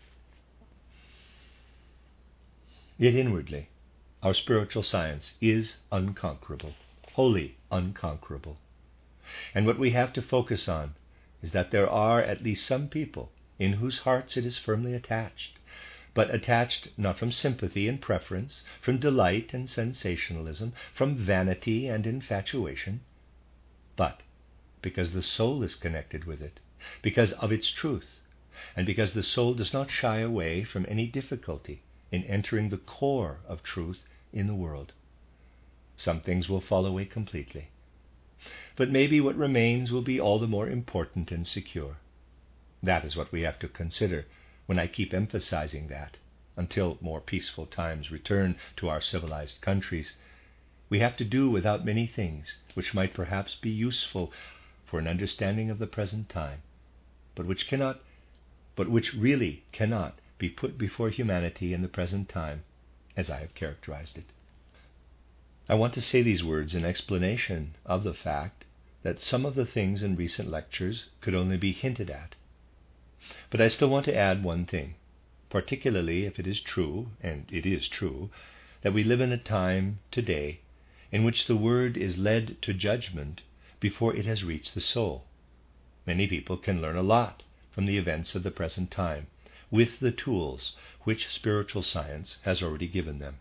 Yet inwardly, our spiritual science is unconquerable, wholly unconquerable. And what we have to focus on is that there are at least some people in whose hearts it is firmly attached, but attached not from sympathy and preference, from delight and sensationalism, from vanity and infatuation, but because the soul is connected with it, because of its truth, and because the soul does not shy away from any difficulty in entering the core of truth in the world. Some things will fall away completely, but maybe what remains will be all the more important and secure. That is what we have to consider when I keep emphasizing that, until more peaceful times return to our civilized countries, we have to do without many things which might perhaps be useful for an understanding of the present time, but which cannot, but which really cannot be put before humanity in the present time as I have characterized it. I want to say these words in explanation of the fact that some of the things in recent lectures could only be hinted at. But I still want to add one thing, particularly if it is true, and it is true, that we live in a time today in which the word is led to judgment before it has reached the soul. Many people can learn a lot from the events of the present time with the tools which spiritual science has already given them.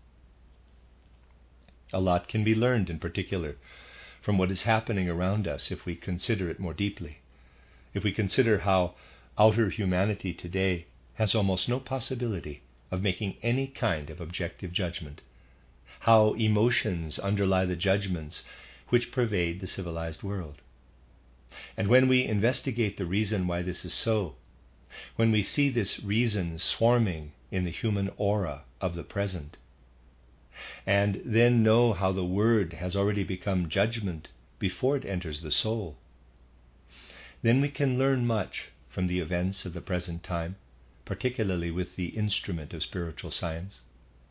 A lot can be learned, in particular, from what is happening around us if we consider it more deeply, if we consider how outer humanity today has almost no possibility of making any kind of objective judgment, how emotions underlie the judgments which pervade the civilized world. And when we investigate the reason why this is so, when we see this reason swarming in the human aura of the present, and then know how the word has already become judgment before it enters the soul, then we can learn much from the events of the present time, particularly with the instrument of spiritual science.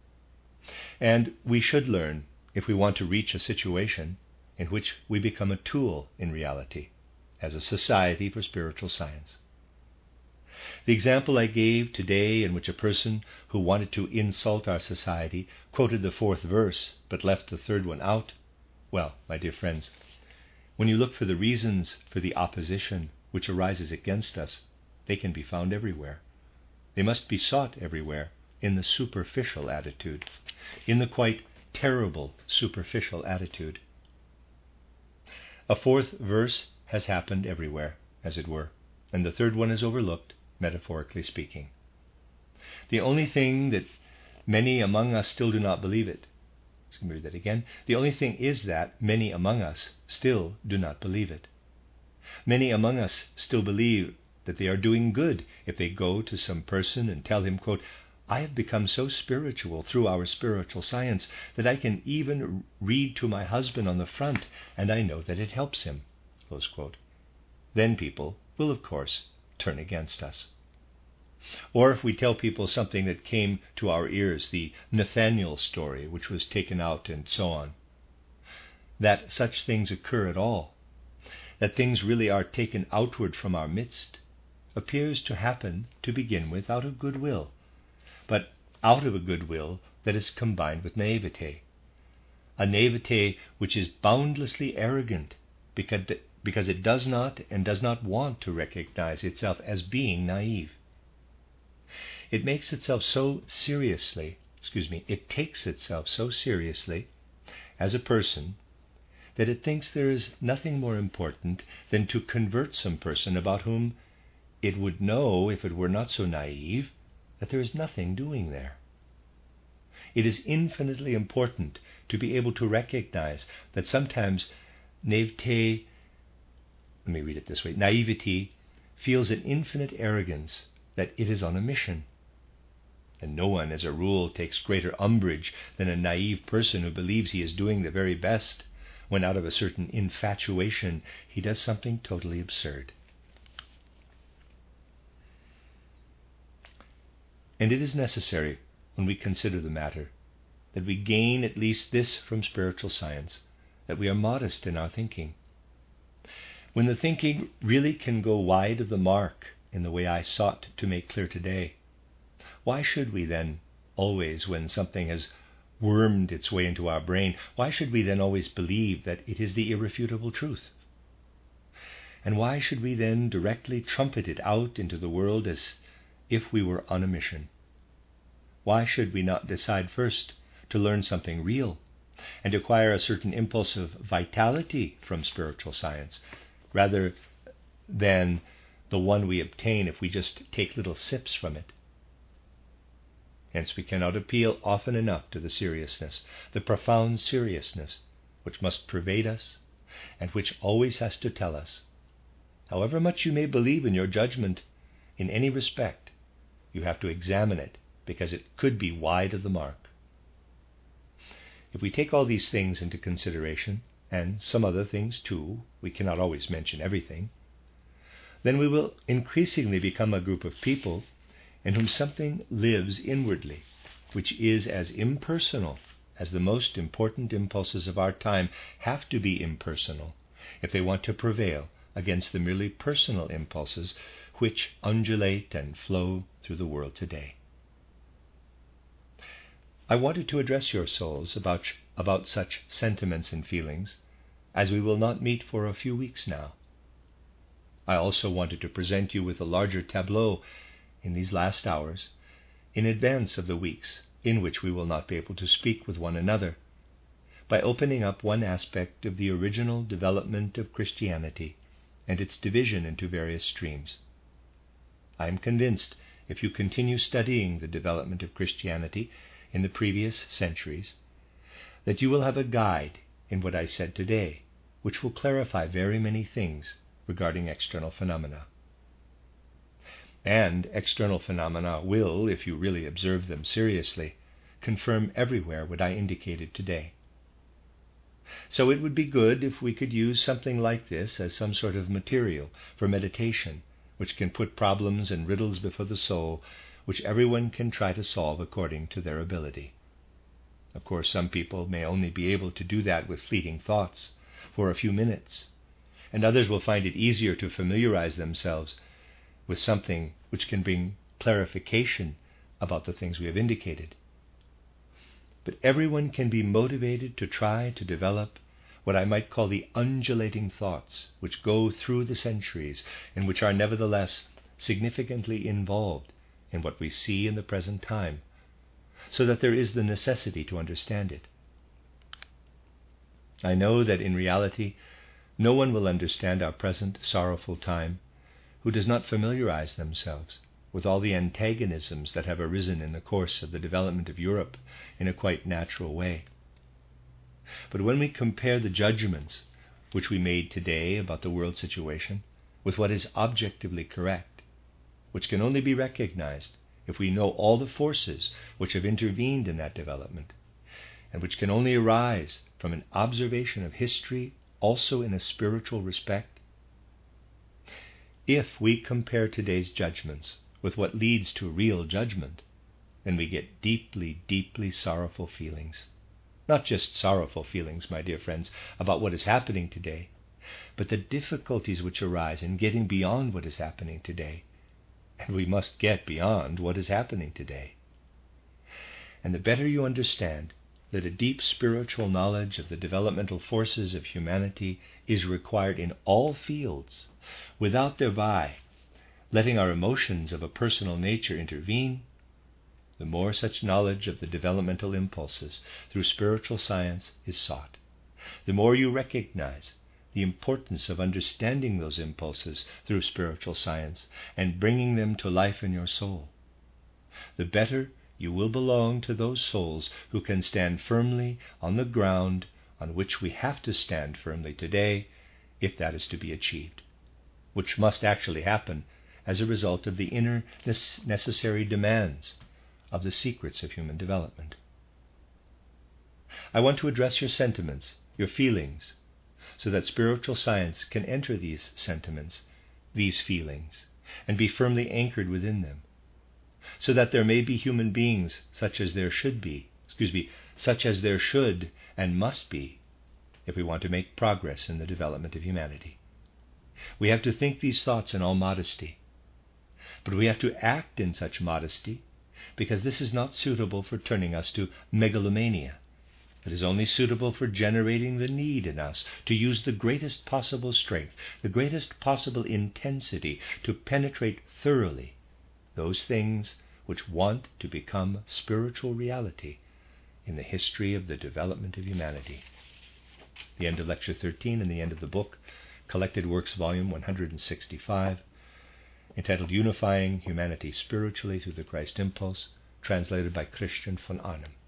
And we should learn if we want to reach a situation in which we become a tool in reality, as a society for spiritual science. The example I gave today, in which a person who wanted to insult our society quoted the fourth verse but left the third one out, well, my dear friends, when you look for the reasons for the opposition which arises against us, they can be found everywhere. They must be sought everywhere in the superficial attitude, in the quite terrible superficial attitude. A fourth verse has happened everywhere, as it were, and the third one is overlooked, metaphorically speaking. The only thing that many among us still do not believe it. Let me read that again. The only thing is that many among us still do not believe it. Many among us still believe that they are doing good if they go to some person and tell him, quote, I have become so spiritual through our spiritual science that I can even read to my husband on the front, and I know that it helps him, close quote. Then people will, of course, turn against us. Or if we tell people something that came to our ears, the Nathaniel story, which was taken out and so on, that such things occur at all, that things really are taken outward from our midst, appears to happen to begin with out of goodwill, but out of a goodwill that is combined with naivete, a naivete which is boundlessly arrogant because because it does not and does not want to recognize itself as being naive. It makes itself so seriously, excuse me, it takes itself so seriously as a person that it thinks there is nothing more important than to convert some person about whom it would know, if it were not so naive, that there is nothing doing there. It is infinitely important to be able to recognize that sometimes naivete, let me read it this way, naivety feels an infinite arrogance that it is on a mission. And no one, as a rule, takes greater umbrage than a naive person who believes he is doing the very best, when out of a certain infatuation he does something totally absurd. And it is necessary, when we consider the matter, that we gain at least this from spiritual science, that we are modest in our thinking. When the thinking really can go wide of the mark in the way I sought to make clear today, why should we then always, when something has wormed its way into our brain, why should we then always believe that it is the irrefutable truth? And why should we then directly trumpet it out into the world as if we were on a mission? Why should we not decide first to learn something real and acquire a certain impulse of vitality from spiritual science, rather than the one we obtain if we just take little sips from it? Hence we cannot appeal often enough to the seriousness, the profound seriousness, which must pervade us and which always has to tell us, however much you may believe in your judgment in any respect, you have to examine it because it could be wide of the mark. If we take all these things into consideration, and some other things too, we cannot always mention everything, then we will increasingly become a group of people in whom something lives inwardly, which is as impersonal as the most important impulses of our time have to be impersonal if they want to prevail against the merely personal impulses which undulate and flow through the world today. I wanted to address your souls about, about such sentiments and feelings, as we will not meet for a few weeks now. I also wanted to present you with a larger tableau in these last hours, in advance of the weeks in which we will not be able to speak with one another, by opening up one aspect of the original development of Christianity and its division into various streams. I am convinced, if you continue studying the development of Christianity in the previous centuries, that you will have a guide in what I said today, which will clarify very many things regarding external phenomena. And external phenomena will, if you really observe them seriously, confirm everywhere what I indicated today. So it would be good if we could use something like this as some sort of material for meditation, which can put problems and riddles before the soul, which everyone can try to solve according to their ability. Of course, some people may only be able to do that with fleeting thoughts for a few minutes, and others will find it easier to familiarize themselves with something which can bring clarification about the things we have indicated. But everyone can be motivated to try to develop what I might call the undulating thoughts, which go through the centuries and which are nevertheless significantly involved in what we see in the present time, so that there is the necessity to understand it. I know that in reality, no one will understand our present sorrowful time who does not familiarize themselves with all the antagonisms that have arisen in the course of the development of Europe in a quite natural way. But when we compare the judgments which we made today about the world situation with what is objectively correct, which can only be recognized if we know all the forces which have intervened in that development, and which can only arise from an observation of history also in a spiritual respect, if we compare today's judgments with what leads to real judgment, then we get deeply, deeply sorrowful feelings. Not just sorrowful feelings, my dear friends, about what is happening today, but the difficulties which arise in getting beyond what is happening today. And we must get beyond what is happening today. And the better you understand that a deep spiritual knowledge of the developmental forces of humanity is required in all fields, without thereby letting our emotions of a personal nature intervene, the more such knowledge of the developmental impulses through spiritual science is sought, the more you recognize the importance of understanding those impulses through spiritual science and bringing them to life in your soul, the better you will belong to those souls who can stand firmly on the ground on which we have to stand firmly today, if that is to be achieved, which must actually happen as a result of the inner necessary demands of the secrets of human development. I want to address your sentiments, your feelings, so that spiritual science can enter these sentiments, these feelings, and be firmly anchored within them, so that there may be human beings such as there should be, excuse me, such as there should and must be, if we want to make progress in the development of humanity. We have to think these thoughts in all modesty, but we have to act in such modesty because this is not suitable for turning us to megalomania. It is only suitable for generating the need in us to use the greatest possible strength, the greatest possible intensity to penetrate thoroughly those things which want to become spiritual reality in the history of the development of humanity. The end of Lecture thirteen and the end of the book, Collected Works, Volume one hundred sixty-five, entitled Unifying Humanity Spiritually Through the Christ Impulse, translated by Christian von Arnim.